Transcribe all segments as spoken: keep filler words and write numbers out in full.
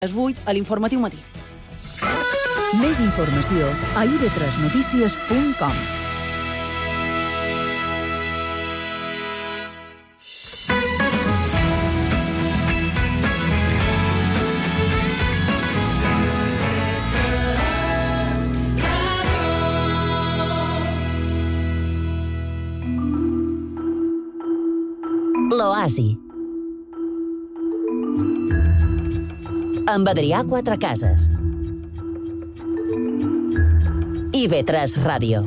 les vuit a l'Informatiu Matí. Més informació a i ve tres notícies punt com. L'Oasi. Amb Adrià Quatrecases. i ve tres Ràdio.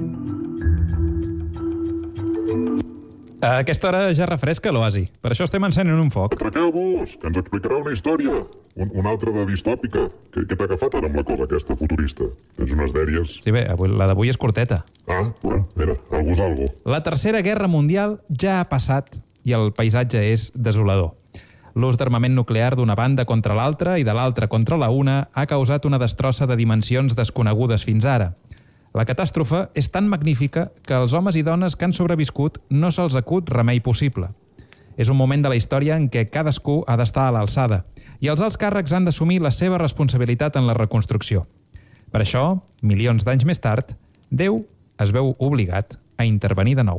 A aquesta hora ja refresca l'Oasi. Per això estem encenent un foc. Atraqueu-vos, que ens explicarà una història. Un, una altra de distòpica. Què, què t'ha agafat ara amb la cosa aquesta futurista? Tens unes dèries? Sí, bé, avui, la d'avui és curteta. Ah, bueno, mira, algú és algo. La Tercera Guerra Mundial ja ha passat i el paisatge és desolador. L'ús d'armament nuclear d'una banda contra l'altra i de l'altra contra la una ha causat una destrossa de dimensions desconegudes fins ara. La catàstrofe és tan magnífica que als homes i dones que han sobreviscut no se'ls acut remei possible. És un moment de la història en què cadascú ha d'estar a l'alçada i els alts càrrecs han d'assumir la seva responsabilitat en la reconstrucció. Per això, milions d'anys més tard, Déu es veu obligat a intervenir de nou.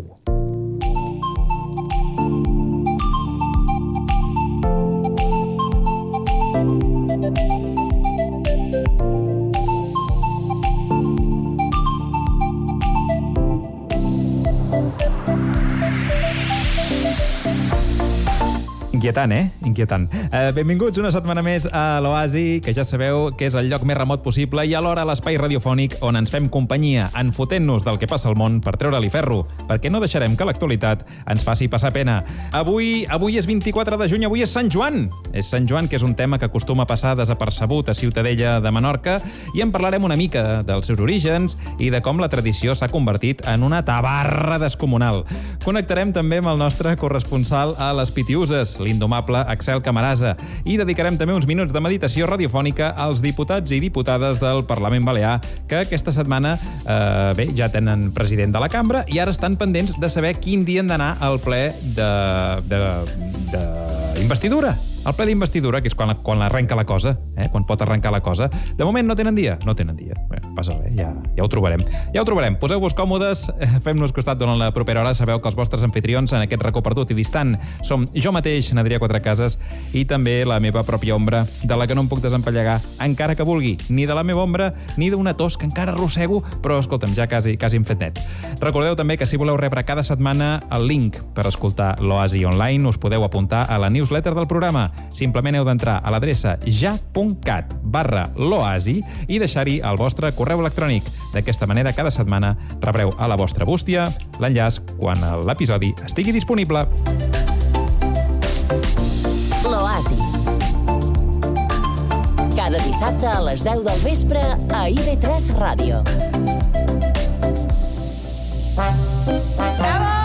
Inquietant, eh? Inquietant. Uh, benvinguts una setmana més a l'Oasi, que ja sabeu que és el lloc més remot possible i alhora l'espai radiofònic on ens fem companyia, enfotent-nos del que passa al món per treure-li ferro, perquè no deixarem que l'actualitat ens faci passar pena. Avui avui és vint-i-quatre de juny, avui és Sant Joan. És Sant Joan, que és un tema que acostuma a passar desapercebut a Ciutadella de Menorca, i en parlarem una mica dels seus orígens i de com la tradició s'ha convertit en una tabarra descomunal. Connectarem també amb el nostre corresponsal a les Pitiuses, l'indomable Axel Camarasa, i dedicarem també uns minuts de meditació radiofònica als diputats i diputades del Parlament Balear, que aquesta setmana eh, bé, ja tenen president de la cambra i ara estan pendents de saber quin dia han d'anar al ple de, de, de investidura. El ple d'investidura, que és quan, quan arrenca la cosa, eh? quan pot arrencar la cosa. De moment no tenen dia? No tenen dia. Bé, passa res, ja, ja ho trobarem. Ja ho trobarem. Poseu-vos còmodes, fem-nos costat durant la propera hora. Sabeu que els vostres anfitrions en aquest racó perdut i distant som jo mateix, Adrià Quatrecases, i també la meva pròpia ombra, de la que no em puc desempallegar, encara que vulgui, ni de la meva ombra, ni d'una tos que encara arrossego, però escolta'm, ja quasi, quasi hem fet net. Recordeu també que si voleu rebre cada setmana el link per escoltar l'Oasi online, us podeu apuntar a la newsletter del programa. Simplement heu d'entrar a l'adreça ja.cat barra l'oasi i deixar-hi el vostre correu electrònic. D'aquesta manera, cada setmana rebreu a la vostra bústia l'enllaç quan l'episodi estigui disponible. L'Oasi. Cada dissabte a les deu del vespre a i ve tres Ràdio. Bravo!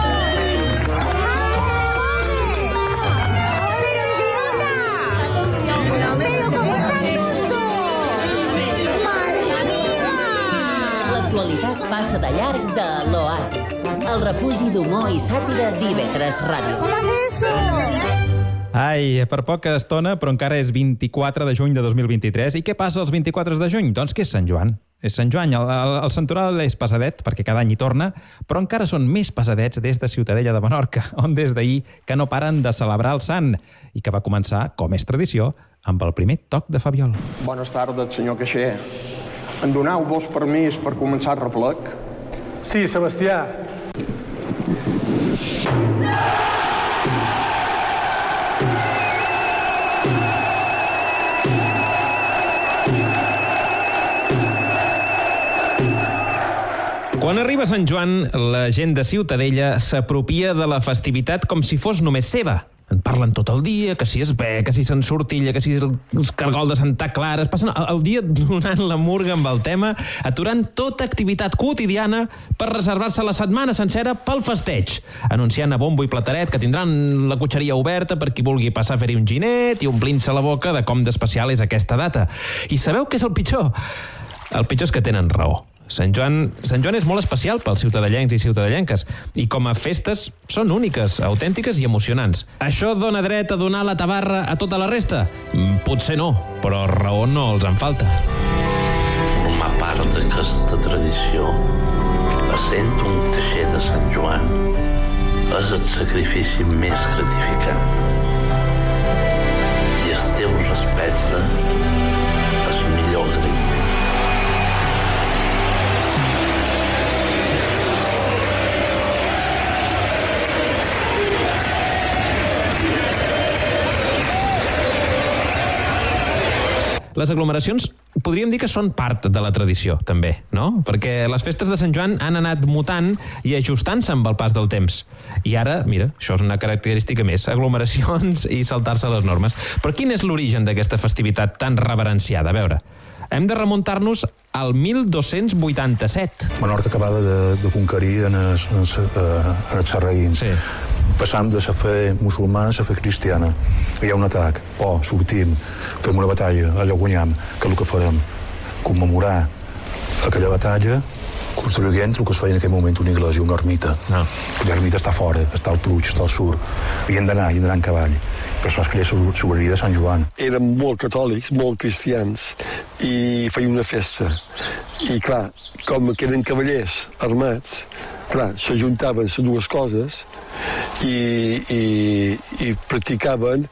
L'actualitat passa de llarg de l'Oasi, el refugi d'humor i sàtira d'I ve tres Ràdio. Com és eso? Ai, per poca estona, però encara és vint-i-quatre de juny de dos mil vint-i-tres. I què passa els vint-i-quatre de juny? Doncs que és Sant Joan. És Sant Joan. El, el, el santoral és pesadet, perquè cada any hi torna, però encara són més pesadets des de Ciutadella de Menorca, on des d'ahir que no paren de celebrar el sant, i que va començar, com és tradició, amb el primer toc de Fabiol. Bones tardes, senyor Caixer. Em doneu-vos permís per començar el replec? Sí, Sebastià. Quan arriba Sant Joan, la gent de Ciutadella s'apropia de la festivitat com si fos només seva. En parlen tot el dia, que si es ve, que si se'n sortilla, que si el cargol de Santa Clara. Es passen el dia donant la murga amb el tema, aturant tota activitat quotidiana per reservar-se la setmana sencera pel festeig, anunciant a bombo i plateret que tindran la cotxeria oberta per qui vulgui passar a fer-hi un ginet i omplint-se la boca de com d'especial és aquesta data. I sabeu què és el pitjor? El pitjor és que tenen raó. Sant Joan, Sant Joan és molt especial pels ciutadellencs i ciutadellenques i com a festes són úniques, autèntiques i emocionants. Això dona dret a donar la tabarra a tota la resta? Potser no, però raó no els en falta. Formar part d'aquesta tradició, essent un caixer de Sant Joan, és el sacrifici més gratificant. I el teu respecte és millor agraïment. Les aglomeracions podríem dir que són part de la tradició, també, no? Perquè les festes de Sant Joan han anat mutant i ajustant-se amb el pas del temps. I ara, mira, això és una característica més, aglomeracions i saltar-se les normes. Però quin és l'origen d'aquesta festivitat tan reverenciada? A veure, hem de remuntar-nos al mil dos-cents vuitanta-set. Menorca acabava de, de conquerir en els, en els, en els sarraïns. Sí. Passam de la fe musulmana a la fe cristiana. Hi ha un atac. Oh, sortim, fem una batalla, allò guanyam. Que és el que farem? Commemorar aquella batalla construint el que es feia en aquell moment una iglesia, una ermita. No. L'ermita està fora, està al Pluig, està al sur. Havien d'anar, havien d'anar en cavall. Per això es creia la sobirania de Sant Joan. Érem molt catòlics, molt cristians, i feien una festa. I clar, com que eren cavallers armats, clar, s'ajuntaven les dues coses i, i, i practicaven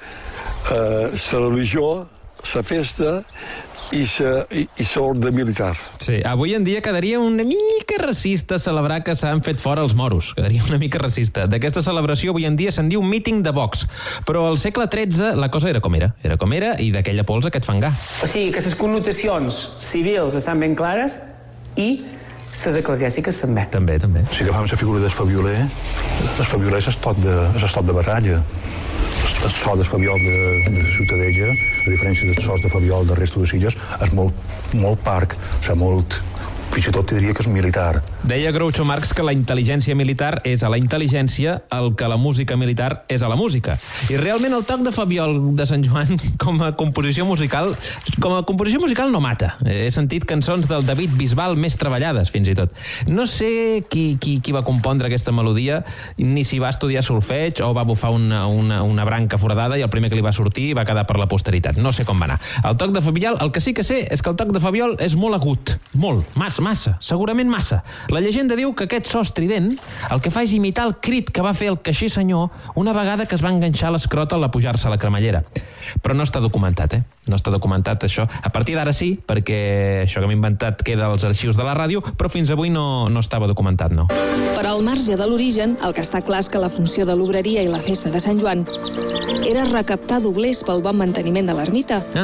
la eh, religió, la festa i l'ordre militar. Sí, avui en dia quedaria una mica racista celebrar que s'han fet fora els moros. Quedaria una mica racista. D'aquesta celebració avui en dia se'n diu míting de Vox. Però al segle tretze la cosa era com era. Era com era i d'aquella pols aquest fangar. O sigui que les connotacions civils estan ben clares i les eclesiàstiques també. També, també. Si agafem la figura del fabioler, el fabioler és estot de, és estot de batalla. El so del fabiol de, de la Ciutadella, a diferència dels sos de fabiol de resta de les illes, és molt, molt parc, o sigui, molt... fins i tot diria que és militar. Deia Groucho Marx que la intel·ligència militar és a la intel·ligència el que la música militar és a la música. I realment el toc de fabiol de Sant Joan com a composició musical com a composició musical no mata. He sentit cançons del David Bisbal més treballades, fins i tot. No sé qui, qui, qui va compondre aquesta melodia, ni si va estudiar solfeig o va bufar una, una, una branca foradada i el primer que li va sortir va quedar per la posteritat. No sé com va anar. El toc de fabiol, el que sí que sé és que el toc de fabiol és molt agut. Molt. Massa, massa. Segurament massa. La llegenda diu que aquest so estrident el que fa és imitar el crit que va fer el caixer senyor una vegada que es va enganxar l'escrot al apujar-se a la cremallera. Però no està documentat, eh? No està documentat això. A partir d'ara sí, perquè això que m'he inventat queda als arxius de la ràdio, però fins avui no, no estava documentat, no. Però al marge de l'origen, el que està clar és que la funció de l'obreria i la festa de Sant Joan era recaptar doblers pel bon manteniment de l'ermita. Ah.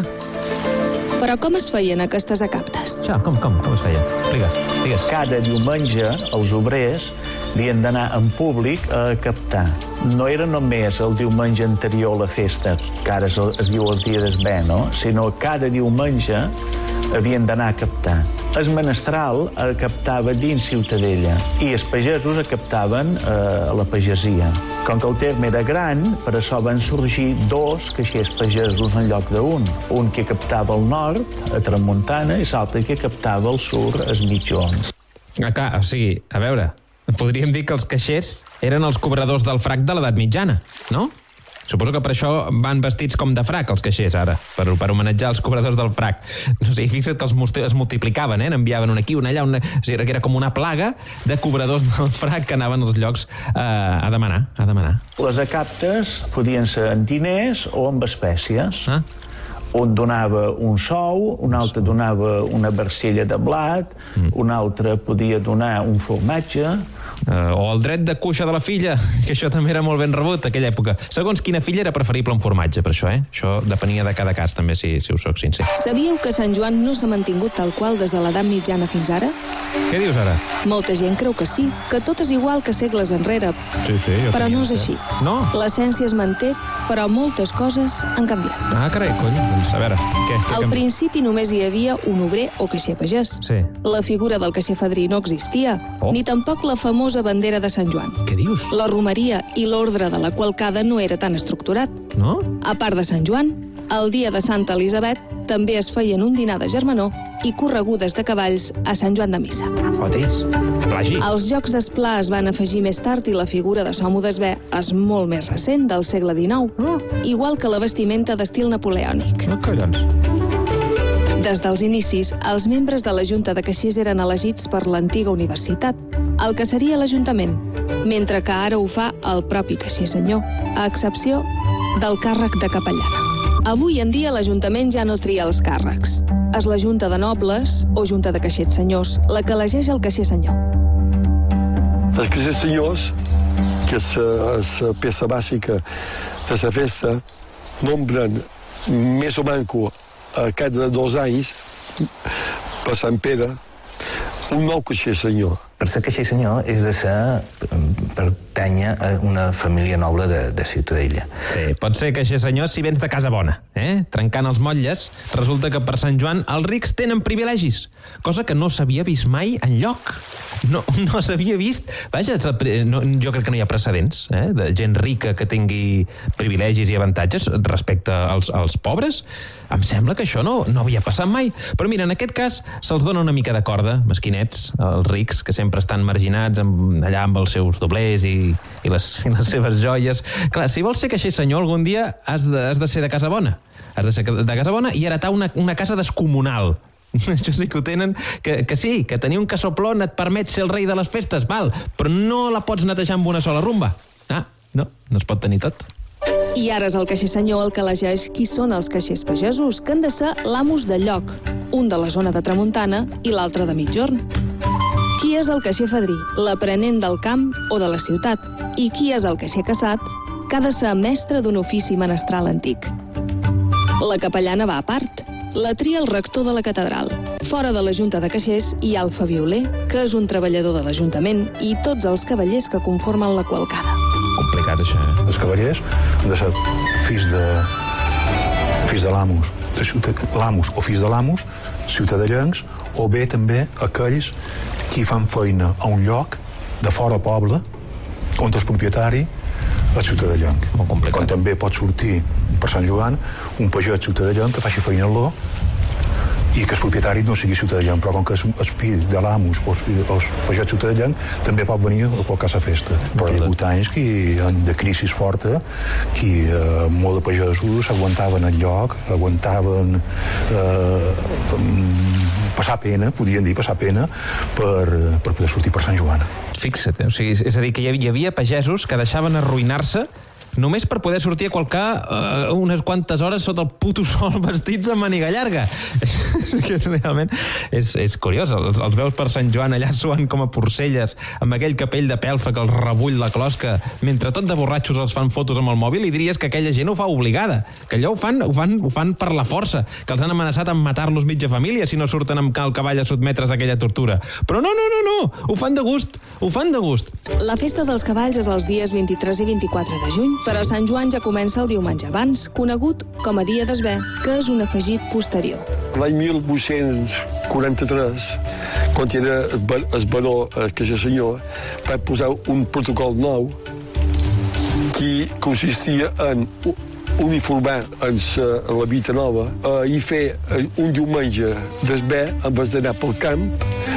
Però com es feien aquestes acaptes? Ja, com, com, com es feia? Explica, digues. Cada diumenge els obrers havien d'anar en públic a captar. No era només el diumenge anterior a la festa, que ara es, es diu el dia del bé, no? Sinó cada diumenge havien d'anar a captar. El menestral captava dins Ciutadella i els pagesos captaven eh, a la pagesia. Com que el terme era gran, per això van sorgir dos caixers pagesos en lloc d'un. Un que captava al nord, a Tramuntana, i l'altre que captava al sud, als mitjons. Ah, clar, o sigui, a veure, podríem dir que els caixers eren els cobradors del frac de l'edat mitjana, no? Suposo que per això van vestits com de frac, els caixers, ara, per, per homenatjar els cobradors del frac. No sé, fixa't que els es multiplicaven, eh? N'enviaven un aquí, un allà, una... O sigui, que era com una plaga de cobradors del frac que anaven als llocs eh, a demanar, a demanar. Les acaptes podien ser en diners o amb espècies. Ah? Un donava un sou, un altre donava una barcella de blat, mm. un altre podia donar un formatge. Uh, o el dret de cuixa de la filla, que això també era molt ben rebut aquella època. Segons quina filla era preferible un formatge, per això, eh? Això depenia de cada cas, també, si, si us soc sincer. Sabíeu que Sant Joan no s'ha mantingut tal qual des de l'edat mitjana fins ara? Què dius ara? Molta gent creu que sí, que tot és igual que segles enrere. Sí, sí, jo però no és així. No? L'essència es manté, però moltes coses han canviat. Ah, carai, cony, doncs a veure, què? què Al principi només hi havia un obrer o caixer pagès. Sí. La figura del caixer fadrí no existia, oh. ni tampoc la famosa bandera de Sant Joan. Què dius? La romeria i l'ordre de la qualcada no era tan estructurat. No? A part de Sant Joan, el dia de Santa Elisabet també es feien un dinar de germanor i corregudes de cavalls a Sant Joan de Missa. Fotis, plagi. Els jocs d'esplà es van afegir més tard i la figura de Somo d'Esbé és molt més recent, del segle dinou, igual que la vestimenta d'estil napoleònic. No, collons. Des dels inicis, els membres de la Junta de Caixers eren elegits per l'antiga universitat, el que seria l'Ajuntament, mentre que ara ho fa el propi caixer senyor, a excepció del càrrec de capellana. Avui en dia l'Ajuntament ja no tria els càrrecs. És la Junta de Nobles o Junta de Caixers Senyors la que elegeix el caixer senyor. Els caixers senyors, que és la peça bàsica de la festa, nombren més o manco a cada dos anys, per Sant Pere, un nou caixer senyor. Per ser caixer senyor és de ser pertànyer a una família noble de, de Ciutadella. Sí, pot ser caixer senyor si vens de casa bona, eh? Trencant els motlles, resulta que per Sant Joan els rics tenen privilegis, cosa que no s'havia vist mai enlloc. No, no s'havia vist... Vaja, no, jo crec que no hi ha precedents, eh? De gent rica que tingui privilegis i avantatges respecte als, als pobres. Em sembla que això no, no havia passat mai. Però mira, en aquest cas se'ls dona una mica de corda, mesquinets, els rics, que sempre estan marginats amb, allà amb els seus doblers i, i, les, i les seves joies. Clar, si vols ser caixer senyor algun dia has de, has de ser de casa bona. Has de ser de casa bona i heretar una, una casa descomunal. Això sí que ho tenen, que, que sí, que tenir un cassoplon et permet ser el rei de les festes, val, però no la pots netejar amb una sola rumba. Ah, no, no es pot tenir tot. I ara és el caixer senyor el que elegeix qui són els caixers pagesos, que han de ser l'amos del lloc, un de la zona de tramuntana i l'altre de migjorn. Qui és el caixer fadrí, l'aprenent del camp o de la ciutat? I qui és el caixer casat, que ha de ser mestre d'un ofici menestral antic? La capellana va a part. La tria el rector de la catedral. Fora de la Junta de Caixers hi ha el fabioler, que és un treballador de l'Ajuntament, i tots els cavallers que conformen la qualcada. Complicat, això, eh? Els cavallers han de ser fills de... fills de l'amos, l'amos o fills de l'amos, ciutadellencs, o bé també aquells qui fan feina a un lloc de fora poble, on el propietari és ciutadellenc. Com també pot sortir per Sant Joan un pagès ciutadellenc que faci feina al lo i que el propietari no sigui ciutadellenc, però com que és el fill de l'amos o el pagès ciutadellenc també pot venir a qualque festa. Però hi ha hagut anys que de crisi forta que eh, molt de pagesos aguantaven el lloc, aguantaven eh, passar pena, podien dir passar pena per, per poder sortir per Sant Joan. Fixa't, eh? O sigui, és a dir, que hi havia pagesos que deixaven arruïnar-se només per poder sortir a qualcar uh, unes quantes hores sota el puto sol vestits amb maniga llarga. Que és, realment és, és curiós. Els, els veus per Sant Joan allà suant com a porcelles amb aquell capell de pelfa que els rebull la closca, mentre tot de borratxos els fan fotos amb el mòbil, i diries que aquella gent ho fa obligada, que allò ho fan, ho fan, ho fan per la força, que els han amenaçat amb matar-los mitja família si no surten amb el cavall a sotmetre's a aquella tortura. Però no, no, no, no, ho fan de gust, ho fan de gust. La festa dels cavalls és els dies vint-i-tres i vint-i-quatre de juny, però Sant Joan ja comença el diumenge abans, conegut com a Dia d'Esbé, que és un afegit posterior. L'any mil vuit-cents quaranta-tres, quan era el baró caixer senyor, va posar un protocol nou que consistia en uniformar en la Vita Nova i fer un diumenge d'Esbé, en vez d'anar pel camp,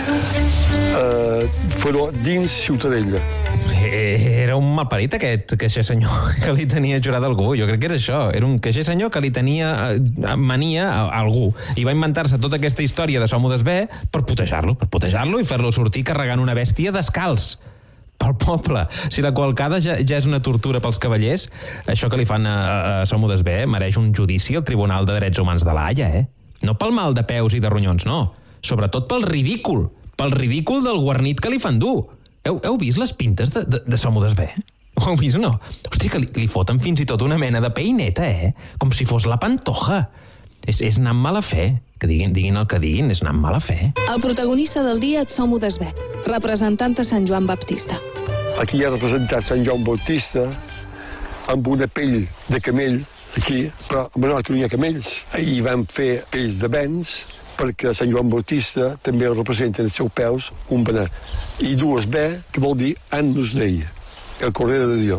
fer-ho dins Ciutadella. Era un malparit aquest caixer senyor que li tenia jurat a algú. Jo crec que és això. Era un caixer senyor que li tenia mania a algú. I va inventar-se tota aquesta història de Somo d'Esbé per putejar-lo, per putejar-lo i fer-lo sortir carregant una bèstia descalç pel poble. Si la qualcada ja, ja és una tortura pels cavallers, això que li fan a, a Somo d'Esbé mereix un judici al Tribunal de Drets Humans de l'Haia, eh? No pel mal de peus i de ronyons, no. Sobretot pel ridícul. Pel ridícul del guarnit que li fan dur. Heu, heu vist les pintes de, de, de Somo d'Esbé? Ho heu vist o no? Hòstia, que li, li foten fins i tot una mena de peineta, eh? Com si fos la Pantoja. És, és anar amb mala fe. Que diguin, diguin el que diguin, és anar amb mala fe. El protagonista del dia és Somo d'Esbé, representant de Sant Joan Baptista. Aquí hi ha representat Sant Joan Baptista amb una pell de camell, aquí, però a Menorca no hi ha camells. Ahir van fer pells de bens, perquè Sant Joan Bautista també representa en els seus peus un benet. I dues B, que vol dir Agnus Dei, el Cordero de Dios.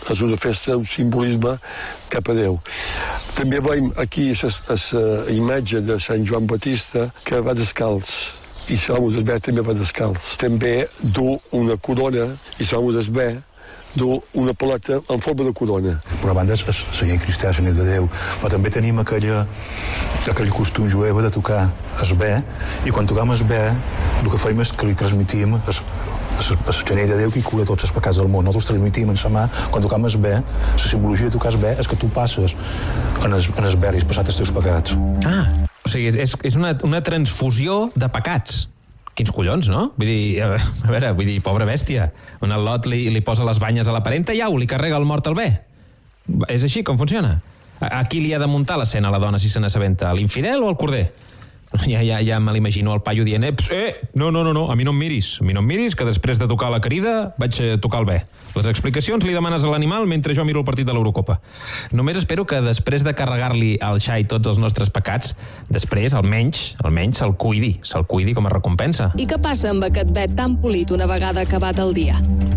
és una festa, un simbolisme cap a Déu. També veiem aquí la imatge de Sant Joan Batista que va descalç, i l'home d'Esbé també va descalç. També du una corona, i l'home d'Esbé du una paleta en forma de corona. Per una banda és la llei cristiana, la nit de Déu, però també tenim aquella, aquell costum jueu de tocar Esbé, i quan tocam Esbé el que fem és que li transmitim es, la llei de Déu que cura tots els pecats del món. Nosaltres transmitim en sa mà, quan tocam Esbé, la simbologia de tocar Esbé és que tu passes en es, en Esbé i has passat els teus pecats. Ah, o sigui, és, és una, una transfusió de pecats. Quins collons, no? Vull dir, a veure, vull dir, pobra bèstia. Un al·lot li, li posa les banyes a la parenta i au, li carrega el mort al bé. És així com funciona? A, a qui li ha de muntar l'escena a la dona si se n'assabenta? A l'infidel o al corder? Ja, ja, ja me l'imagino el paio dient eh, eh, no, no, no, no, a mi no em miris a mi no em miris, que després de tocar la crida vaig a tocar el bé. Les explicacions li demanes a l'animal mentre jo miro el partit de l'Eurocopa. Només espero que després de carregar-li al xai tots els nostres pecats, després, almenys, almenys se'l cuidi, se'l cuidi com a recompensa. I què passa amb aquest bé tan polit una vegada acabat el dia?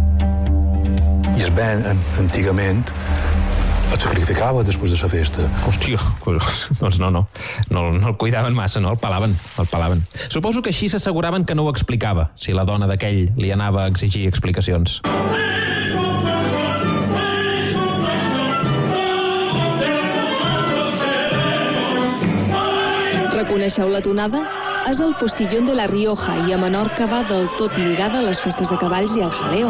I es bé, antigament, et sacrificava després de la festa. Hòstia, doncs no, no. No, no el cuidaven massa, no? El pelaven, el pelaven. Suposo que així s'asseguraven que no ho explicava, si la dona d'aquell li anava a exigir explicacions. Reconeixeu la tonada? És el Postillón de la Rioja i a Menorca va del tot lligada a les festes de cavalls i al jaleo.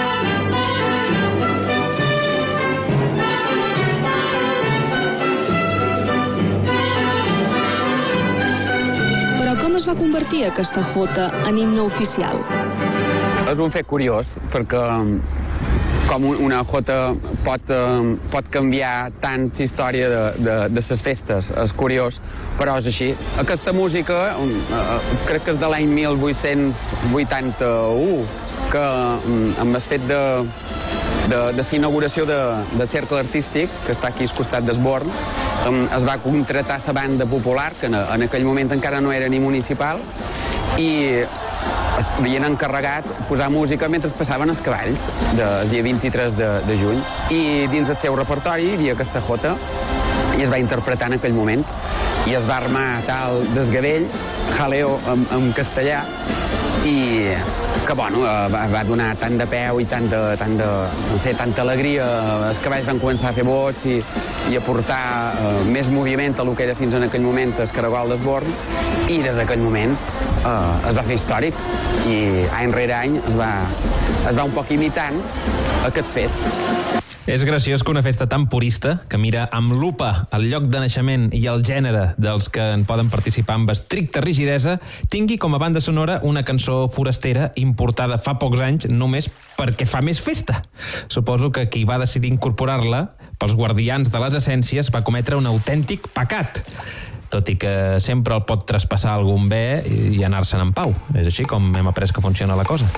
Com es va convertir aquesta jota en himne oficial? És un fet curiós, perquè com una jota pot, pot canviar tant la història de, de, de les festes, és curiós, però és així. Aquesta música, crec que és de l'any mil vuit-cents vuitanta-u, que amb el fet de, de, de la inauguració de, del cercle artístic, que està aquí al costat d'Esborn, es va contratar la banda popular, que en, en aquell moment encara no era ni municipal, i havien encarregat posar música mentre passaven els cavalls, del dia vint-i-tres de, de juny, i dins del seu repertori hi havia aquesta jota, i es va interpretar en aquell moment, i es va armar tal desgavell, jaleo en, en castellà, i que, bueno, va, va donar tant de peu i tant de, tant de, no sé, tanta alegria. Els cavalls van començar a fer bots i, i a portar eh, més moviment a el que era fins en aquell moment el caragol d'Esborn, i des d'aquell moment eh, es va fer històric, i any rere any es va, es va un poc imitant aquest fet. És graciós que una festa tan purista, que mira amb lupa el lloc de naixement i el gènere dels que en poden participar amb estricta rigidesa, tingui com a banda sonora una cançó forastera importada fa pocs anys només perquè fa més festa. Suposo que qui va decidir incorporar-la, pels guardians de les essències, va cometre un autèntic pecat. Tot i que sempre el pot traspassar algun bé i anar-se'n en pau. És així com hem après que funciona la cosa.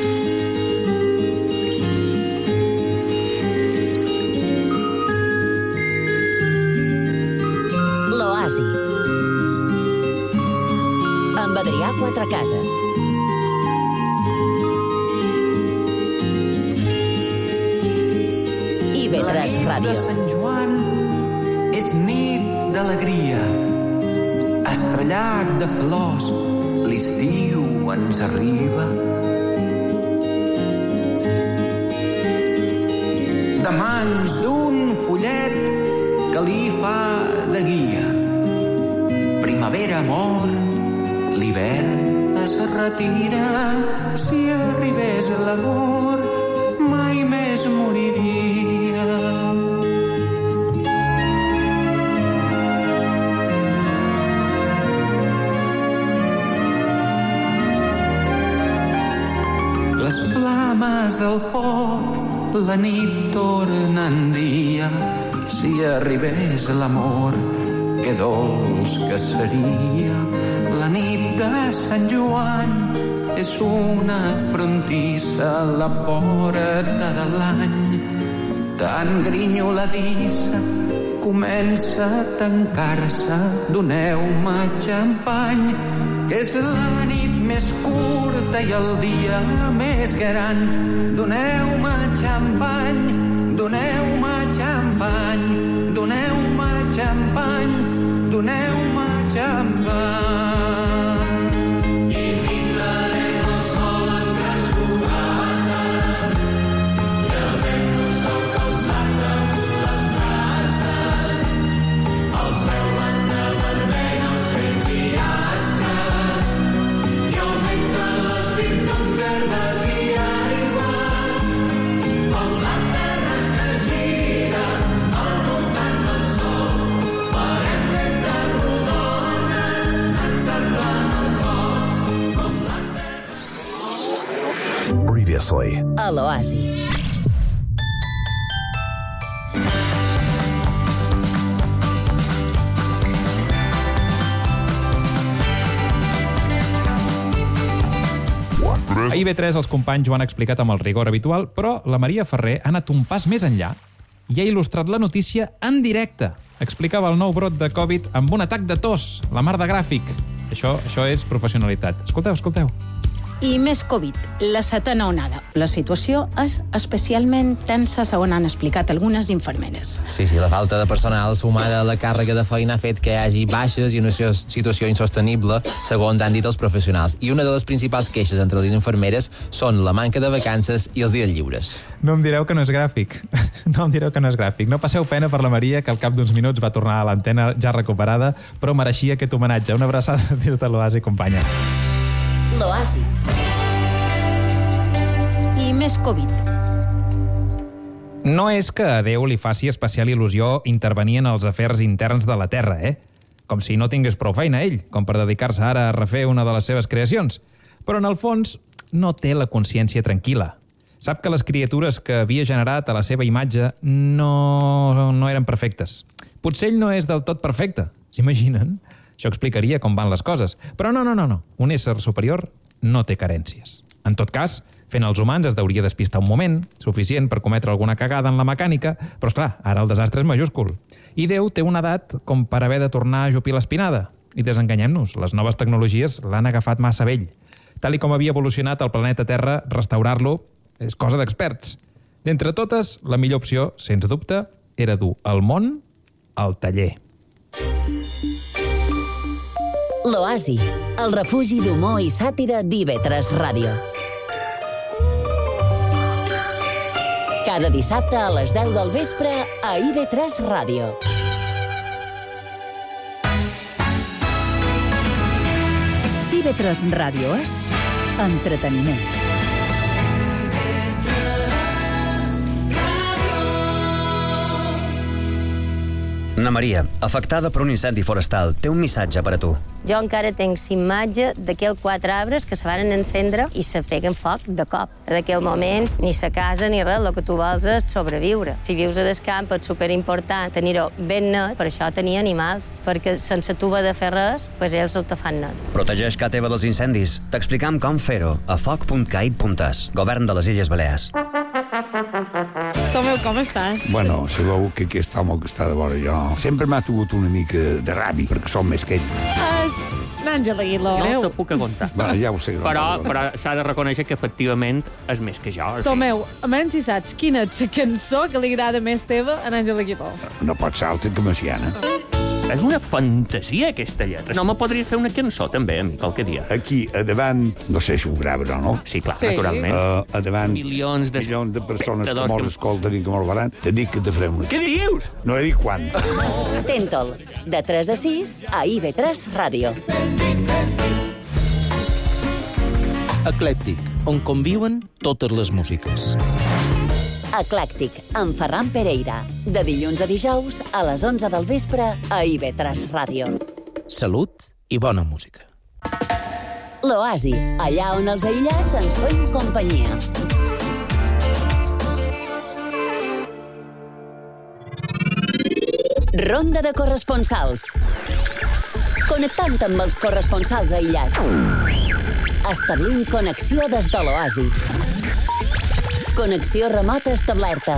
L'Oasi. Amb Adrià Quatrecases. I ve tres Ràdio. La nit de Sant Joan és nit d'alegria. Estrellat de flors, l'estiu ens arriba. De mans d'un follet que li fa de guia. Primavera mor, l'hivern es retira. Si arribés l'amor, mai més moriria. Les flames al foc, la nit torna en dia. Si arribés l'amor, que dolç que seria. La nit de Sant Joan és una frontissa a la porta de l'any. Tan grinyoladissa comença a tancar-se. Doneu-me xampany, que és la nit més curta i el dia més gran. Doneu-me xampany, doneu-me xampany, doneu-me xampany, doneu-me xampany. I pintarem el sol amb grans comates i el vent nos del calçat damunt les brases. El cel banda vermell, ocells i astres i augmenten les virtuts d'herbes i aigües com la terra que gira al voltant del sol. Farem lentes rodones encerclant el foc com la terra. Previously. A l'Oasi. A I B tres els companys ho han explicat amb el rigor habitual, però la Maria Ferrer ha anat un pas més enllà i ha il·lustrat la notícia en directe. Explicava el nou brot de Covid amb un atac de tos, la mar de gràfic. Això, això és professionalitat. Escolteu, escolteu. I més Covid, la setena onada. La situació és especialment tensa, segons han explicat algunes infermeres. Sí, sí, la falta de personal sumada a la càrrega de feina ha fet que hi hagi baixes i una situació insostenible, segons han dit els professionals. I una de les principals queixes entre les infermeres són la manca de vacances i els dies lliures. No em direu que no és gràfic. No em direu que no és gràfic. No passeu pena per la Maria, que al cap d'uns minuts va tornar a l'antena ja recuperada, però mereixia aquest homenatge. Una abraçada des de l'Oasi, companya. L'Oasi. I més Covid. No és que a Déu li faci especial il·lusió intervenir en els afers interns de la Terra, eh? Com si no tingués prou feina ell, com per dedicar-se ara a refer una de les seves creacions. Però en el fons no té la consciència tranquil·la. Sap que les criatures que havia generat a la seva imatge no, no eren perfectes. Potser ell no és del tot perfecte, s'imaginen? Això explicaria com van les coses. Però no, no, no, no. Un ésser superior no té carències. En tot cas, fent els humans es deuria despistar un moment, suficient per cometre alguna cagada en la mecànica, però, esclar, ara el desastre és majúscul. I Déu té una edat com per haver de tornar a ajupir l'espinada. I desenganyem-nos, les noves tecnologies l'han agafat massa vell. Tal i com havia evolucionat el planeta Terra, restaurar-lo és cosa d'experts. D'entre totes, la millor opció, sens dubte, era dur el món al taller. L'Oasi, el refugi d'humor i sàtira d'I B tres Ràdio. Cada dissabte a les deu del vespre a I B tres Ràdio. I B tres Ràdio és entreteniment. Na Maria, afectada per un incendi forestal, té un missatge per a tu. Jo encara tenc imatge d'aquells quatre arbres que se van encendre i se peguen foc de cop. En aquell moment, ni sa casa ni res, el que tu vols és sobreviure. Si vius a descamp és superimportant tenir-ho ben net, per això tenir animals, perquè sense tu haver de fer res, pues ells el te fan net. Protegeix casa teva dels incendis. T'explicam com fer-ho a foc punt cai punt es, Govern de les Illes Balears. Tomeu, com estàs? Bueno, sabeu que aquest home que està de vora jo sempre m'ha tingut una mica de ràbia, perquè som més que ell. És l'Àngel Aguiló. No te puc aguantar. Va, ja ho sé. Però, però s'ha de reconèixer que efectivament és més que jo. Tomeu, almenys si saps quina és la cançó que li agrada més teva a Àngel Aguiló. No pot ser altra que Maciana. És una fantasia, aquesta lletra. No me podries fer una cançó, també, a mi, qualque dia. Aquí, a davant, no sé si ho grava o no. Sí, clar, sí. Naturalment. Uh, a davant, milions de, milions de persones que mos que... escolten i que mos veuran, te dic que te farem una... Què dius? No he dit quan. Tentol, de tres a sis, a I B tres Ràdio. Eclèctic, on conviuen totes les músiques. Eclèctic, amb Ferran Pereira. De dilluns a dijous, a les onze del vespre, a I B tres Ràdio. Salut i bona música. L'Oasi, allà on els aïllats ens fem companyia. Ronda de corresponsals. Connectant amb els corresponsals aïllats. Establint connexió des de l'Oasi. Connexió remota establerta.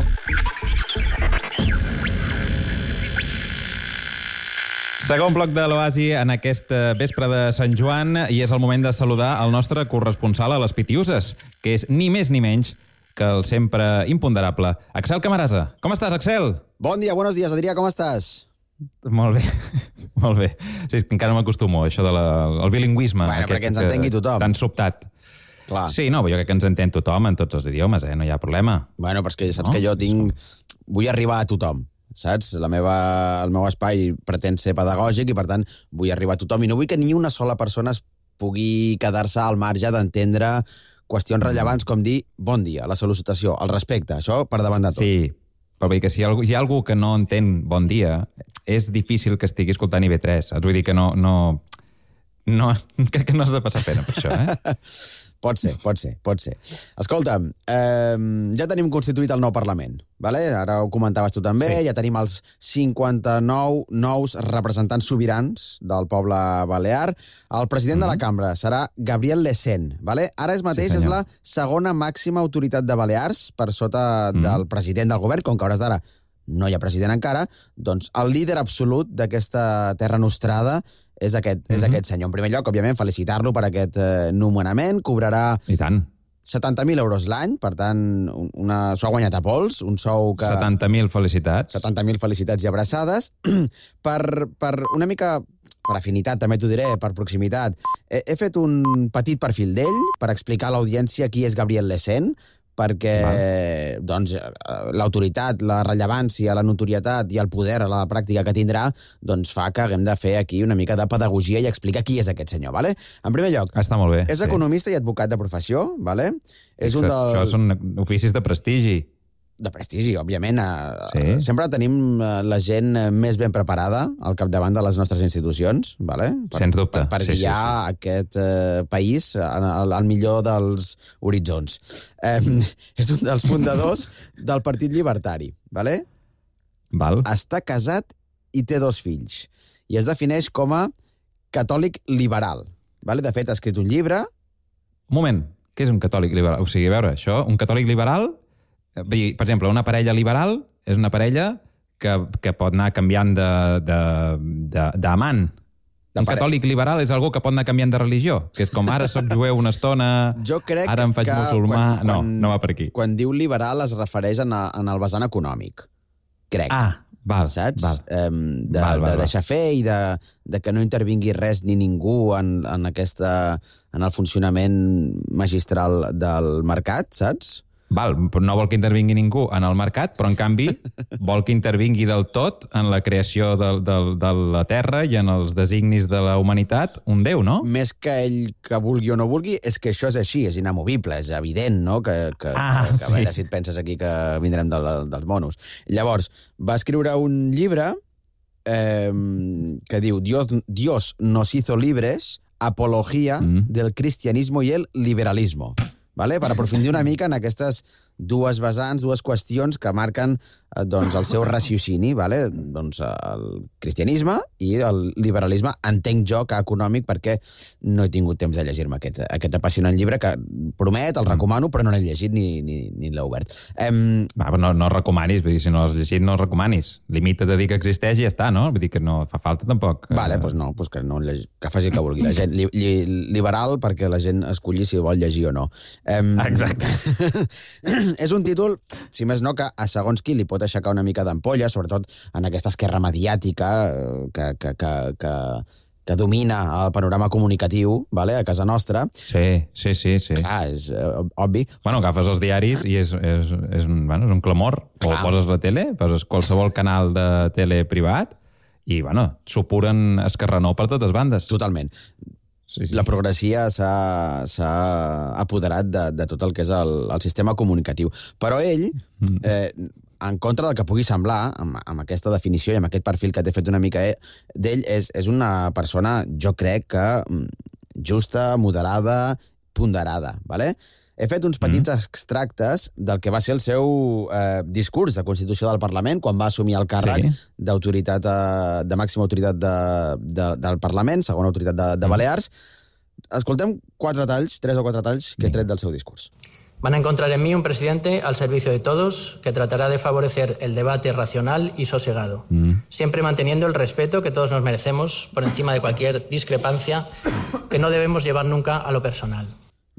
Segon bloc de l'Oasi en aquest vespre de Sant Joan i és el moment de saludar el nostre corresponsal a les Pitiuses, que és ni més ni menys que el sempre imponderable Axel Camarasa. Com estàs, Axel? Bon dia, buenos días, Adrià, com estàs? Molt bé, molt bé. Sí, és que encara m'acostumo, això del de bilingüisme. Bueno, perquè ens entengui tothom. Tan sobtat. Clar. Sí, no, jo crec que ens entén tothom en tots els idiomes, eh? No hi ha problema. Bueno, però és que saps no? que jo tinc... Vull arribar a tothom, saps? La meva... El meu espai pretén ser pedagògic i, per tant, vull arribar a tothom. I no vull que ni una sola persona es pugui quedar-se al marge d'entendre qüestions rellevants com dir bon dia, la salutació, el respecte, això per davant de tot. Sí, però vull dir que si hi ha algú que no entén bon dia, és difícil que estigui escoltant I V tres. Vull dir que no... no, no crec que no has de passar pena per això, eh? Pot ser, pot ser, pot ser. Escolta'm, eh, ja tenim constituït el nou Parlament, vale? Ara ho comentaves tu també, sí. Ja tenim els cinquanta-nou nous representants sobirans del poble balear. El president mm-hmm. de la cambra serà Gabriel Lecén, vale? Ara és mateix sí, és la segona màxima autoritat de Balears per sota mm-hmm. del president del govern, com que a hores d'ara no hi ha president encara, doncs el líder absolut d'aquesta terra nostrada és aquest, mm-hmm. és aquest senyor. En primer lloc, òbviament, felicitar-lo per aquest eh, nomenament. Cobrarà I tant. setanta mil euros l'any, per tant, una... s'ho ha guanyat a pols, un sou que... setanta mil felicitats. setanta mil felicitats i abraçades. per, per una mica... per afinitat, també t'ho diré, per proximitat. He, he fet un petit perfil d'ell per explicar a l'audiència qui és Gabriel Lecén, perquè doncs, l'autoritat, la rellevància, la notorietat i el poder a la pràctica que tindrà doncs fa que haguem de fer aquí una mica de pedagogia i explicar qui és aquest senyor. Vale? En primer lloc, Està molt bé, és economista sí. i advocat de professió. Vale? És un dels... Això són oficis de prestigi. De prestigi, òbviament. Sí. Sempre tenim la gent més ben preparada al capdavant de les nostres institucions, vale? per, Sens dubte. per, per sí, guiar sí, sí. aquest eh, país al, al millor dels horitzons. Eh, és un dels fundadors del Partit Llibertari. Vale? Val. Està casat i té dos fills. I es defineix com a catòlic liberal. Vale? De fet, ha escrit un llibre... Un moment, què és un catòlic liberal? O sigui, a veure, això, un catòlic liberal... Per exemple, una parella liberal és una parella que, que pot anar canviant d'amant. Un catòlic liberal és algú que pot anar canviant de religió, que és com ara soc jueu una estona, jo crec ara em faig que musulmà... Quan, no, quan, no va per aquí. Quan diu liberal es refereix en, a, en el vessant econòmic, crec. Ah, val, saps? val. Um, de, val, val, de deixar fer i de, de que no intervingui res ni ningú en, en, aquesta, en el funcionament magistral del mercat, saps? Val, no vol que intervingui ningú en el mercat, però en canvi vol que intervingui del tot en la creació de, de, de la Terra i en els designis de la humanitat un Déu, no? Més que ell que vulgui o no vulgui, és que això és així, és inamovible, és evident, no? Que, que, ah, que, que sí. a veure si et penses aquí que vindrem de la, dels monos. Llavors, va escriure un llibre eh, que diu Dios, Dios nos hizo libres, apología mm. del cristianismo y el liberalismo. Vale? Per aprofundir una mica en aquestes dues vessants, dues qüestions que marquen eh, doncs, el seu raciocini, vale? Doncs, el cristianisme i el liberalisme, entenc jo que econòmic, perquè no he tingut temps de llegir-me aquest, aquest apassionant llibre que promet, el recomano, però no l'he llegit ni, ni, ni l'he obert. Um... Va, no, no recomanis, vull dir, si no l'has llegit no recomanis. Limita de dir que existeix i ja està, no? Vull dir que no fa falta tampoc. Vale, doncs no, doncs que, no lleg... que faci el que vulgui la gent. Li, li, liberal perquè la gent escolli si vol llegir o no. Um... Exacte. És un títol, si més no, que a segons qui li pot aixecar una mica d'ampolla, sobretot en aquesta esquerra mediàtica que, que, que, que, que domina el panorama comunicatiu, vale, a casa nostra. Sí, sí, sí. sí. Clar, és uh, obvi. Bueno, agafes els diaris i és, és, és, un, bueno, és un clamor. Clar. O poses la tele, poses qualsevol canal de tele privat i, bueno, supuren escarranó per totes bandes. Totalment. Sí, sí. La progressia s'ha apoderat de, de tot el que és el, el sistema comunicatiu. Però ell, eh, en contra del que pugui semblar, amb, amb aquesta definició i amb aquest perfil que t'he fet una mica d'ell, és, és una persona, jo crec que justa, moderada, ponderada, vale? He fet uns petits mm. extractes del que va ser el seu eh, discurs de Constitució del Parlament quan va assumir el càrrec sí. d'autoritat, eh, de màxima autoritat de, de, del Parlament, segona autoritat de, de Balears. Escoltem quatre talls, tres o quatre talls que he tret del seu discurs. Van a encontrar en mí un presidente al servicio de todos que tratará de favorecer el debate racional y sosegado, mm. siempre manteniendo el respeto que todos nos merecemos por encima de cualquier discrepancia que no debemos llevar nunca a lo personal.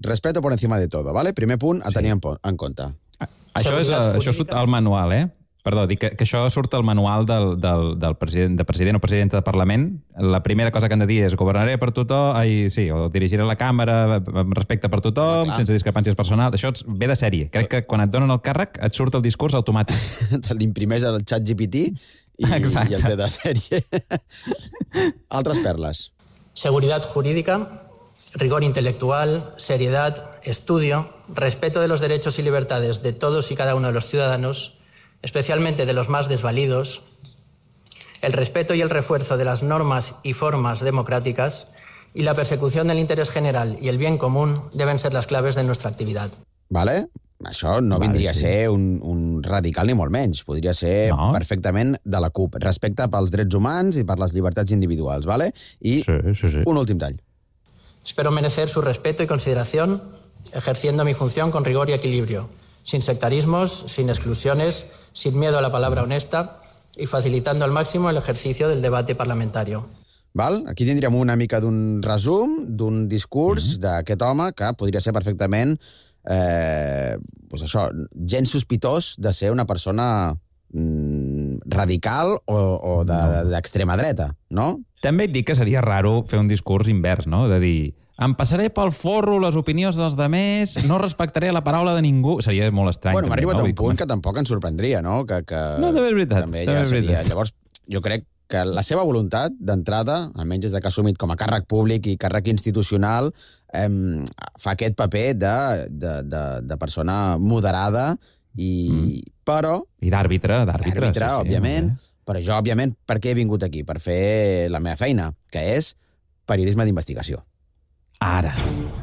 respeto por encima de todo, ¿vale? Primer punt a tenir en, en compte. Això, és, això surt al manual, eh? Perdó, dic que, que això surt al manual del, del, del president, de president o presidenta de Parlament. La primera cosa que han de dir és governaré per tothom, ai, sí, o dirigiré la càmera amb respecte per tothom, ah, sense discrepàncies personals. Això ve de sèrie. Crec que quan et donen el càrrec et surt el discurs automàtic. Te l'imprimeix al xat G P T i, i el té de sèrie. Altres perles. Seguridad jurídica, rigor intelectual, seriedad, estudio, respeto de los derechos y libertades de todos y cada uno de los ciudadanos, especialmente de los más desvalidos, el respeto y el refuerzo de las normas y formas democráticas y la persecución del interés general y el bien común deben ser las claves de nuestra actividad. Vale? Això no vale, vindria sí. a ser un, un radical ni molt menys. Podria ser no. perfectament de la CUP. Respecte pels drets humans i per les llibertats individuals, vale? I sí, sí, sí. un últim tall. Espero merecer su respeto y consideración ejerciendo mi función con rigor y equilibrio, sin sectarismos, sin exclusiones, sin miedo a la palabra honesta y facilitando al máximo el ejercicio del debate parlamentario. Val? Aquí tindríem una mica d'un resum, d'un discurs mm-hmm. d'aquest home que podria ser perfectament eh, pues això, gens sospitós de ser una persona mm, radical o, o d'extrema de, dreta, no? També et dic que seria raro fer un discurs invers, no? De dir, em passaré pel forro les opinions dels demés, no respectaré la paraula de ningú. Seria molt estrany. Bueno, m'ha arribat no? a un punt que tampoc ens sorprendria, no? Que, que no, també és veritat. També ja seria. Veritat. Llavors, jo crec que la seva voluntat d'entrada, almenys des de que ha assumit com a càrrec públic i càrrec institucional, eh, fa aquest paper de, de, de, de persona moderada i... Mm. Però... I d'àrbitre, d'àrbitre. D'àrbitre, sí, òbviament. Sí, però jo, òbviament, per què he vingut aquí? Per fer la meva feina, que és periodisme d'investigació. Ara.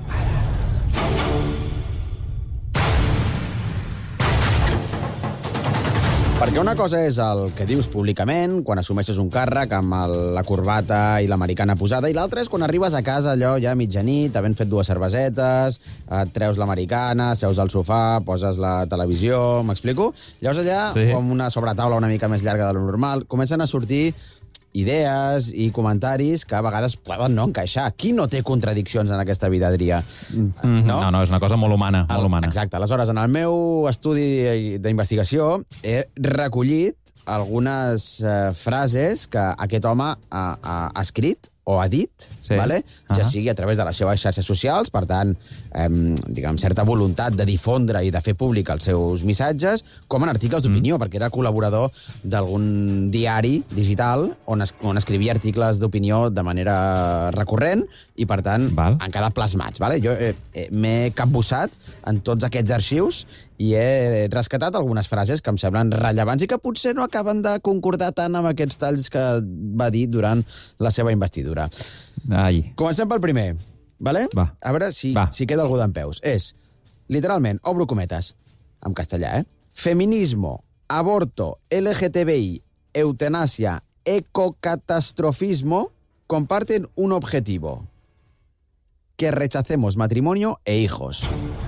Perquè una cosa és el que dius públicament, quan assumeixes un càrrec amb el, la corbata i l'americana posada, i l'altra és quan arribes a casa allò ja a mitjanit, havent fet dues cervesetes, et treus l'americana, seus al sofà, poses la televisió, m'explico? Llavors allà, sí. com una sobretaula una mica més llarga de lo normal, comencen a sortir idees i comentaris que a vegades poden no encaixar. Qui no té contradiccions en aquesta vida, Adrià? Mm-hmm. No? no, no, és una cosa molt humana. El, molt humana. Exacte. Aleshores, en el meu estudi d'investigació he recollit algunes eh, frases que aquest home ha, ha escrit o ha dit, sí. vale? uh-huh. ja sigui a través de les seves xarxes socials, per tant, eh, diguem, certa voluntat de difondre i de fer públic els seus missatges, com en articles d'opinió, mm. perquè era col·laborador d'algun diari digital on, es, on escrivia articles d'opinió de manera recurrent i, per tant, Val. han quedat plasmats. Vale? Jo eh, eh, m'he capbussat en tots aquests arxius i he rescatat algunes frases que em semblen rellevants i que potser no acaben de concordar tant amb aquests talls que va dir durant la seva investidura. Ai. Comencem pel primer, vale? Va. A veure si, si queda algú d'en peus. És, literalment, obro cometes, en castellà, eh? Feminismo, aborto, L G T B I, eutanasia, ecocatastrofismo comparten un objetivo: que rechacemos matrimonio e hijos.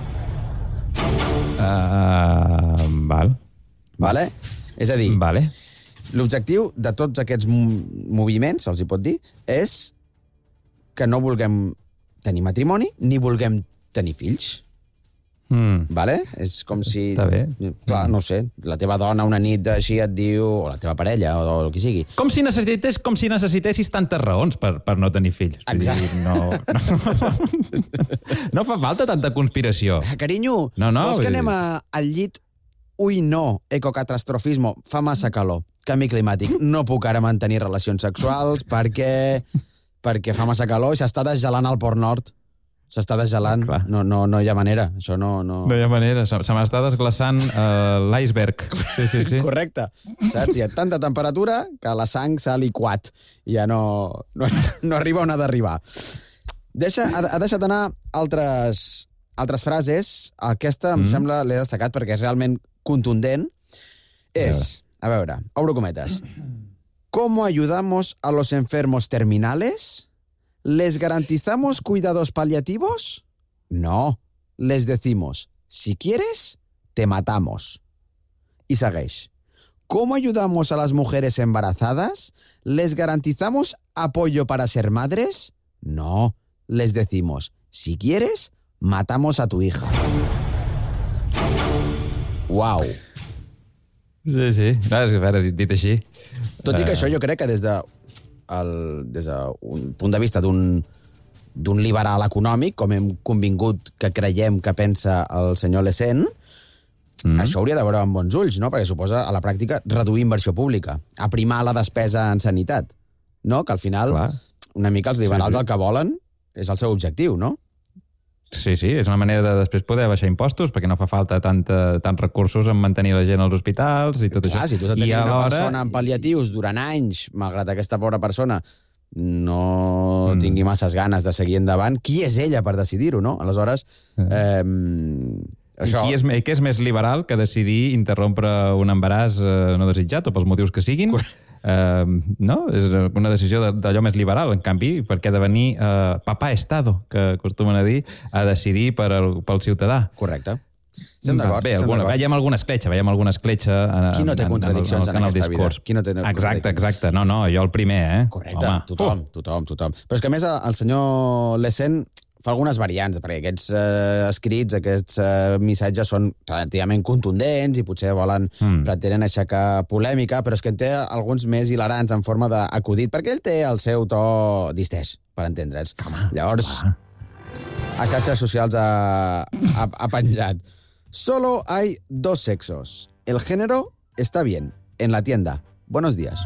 Uh, val. Vale? És a dir, vale. l'objectiu de tots aquests moviments, se'ls hi pot dir, és que no vulguem tenir matrimoni ni vulguem tenir fills. Mm. Vale? És com si... Està bé. Clar, no sé, la teva dona una nit així et diu, o la teva parella, o, o el que sigui. Com si necessités, com si necessitessis tantes raons per, per no tenir fills. Exacte. Dir, no, no, no fa falta tanta conspiració. Carinyo, no, no, vols que anem a, al llit? Ui, no, ecocatastrofismo, fa massa calor, canvi climàtic, no puc ara mantenir relacions sexuals perquè, perquè fa massa calor i s'està desgelant al Port Nord. S'està desgelant, no, no, no hi ha manera. Això no... No, no hi ha manera, se, se m'està desglaçant uh, l'iceberg. Sí, sí, sí. Correcte, saps? Hi ha tanta temperatura que la sang s'ha liquat i ja no, no, no arriba on ha d'arribar. Deixa, ha, ha deixat anar altres, altres frases. Aquesta, em mm. sembla, l'he destacat perquè és realment contundent. És, a veure, obro cometes. ¿Cómo ayudamos a los enfermos terminales? ¿Les garantizamos cuidados paliativos? No. Les decimos, si quieres, te matamos. Y segueix. ¿Cómo ayudamos a las mujeres embarazadas? ¿Les garantizamos apoyo para ser madres? No. Les decimos, si quieres, matamos a tu hija. Uau. Sí, sí. No, és que, a veure, dit, dit així... Tot i que eh... això jo crec que des de el, des d'un punt de vista d'un d'un liberal econòmic, com hem convingut que creiem que pensa el senyor Le Sen, mm. això hauria de veure amb bons ulls, no? Perquè suposa, a la pràctica, reduir inversió pública, aprimar la despesa en sanitat, no? Que al final, Clar. una mica els liberals sí, sí. el que volen és el seu objectiu, no? Sí, sí, és una manera de després poder baixar impostos, perquè no fa falta tanta, tants recursos en mantenir la gent als hospitals i tot Clar, això. Si tu has de tenir una persona amb pal·liatius durant anys, malgrat aquesta pobra persona no mm. tingui masses ganes de seguir endavant, qui és ella per decidir-ho, no? Aleshores, eh, això... I qui és, què és més liberal que decidir interrompre un embaràs eh, no desitjat, o pels motius que siguin? Eh, no? És una decisió d'allò més liberal. En canvi, per què ha de venir eh, papà Estado, que acostumen a dir, a decidir per el, pel ciutadà? Correcte. Estem d'acord. Bé, alguna, veiem alguna escletxa, veiem alguna escletxa... En, Qui no té contradiccions en, en, en, en aquesta vida? Qui no té exacte, exacte. No, no, jo el primer, eh? Correcte, Home. tothom, tothom, tothom. Però és que a més el senyor Le Sen fa algunes variants, perquè aquests eh, escrits, aquests eh, missatges són relativament contundents i potser volen, mm. pretenen aixecar polèmica, però és que en té alguns més hilarants en forma d'acudit, perquè ell té el seu to distès, per entendre'ns. Llavors, ah. a xarxes socials ha, ha, ha penjat. Solo hay dos sexos. El género está bien. En la tienda. Buenos días.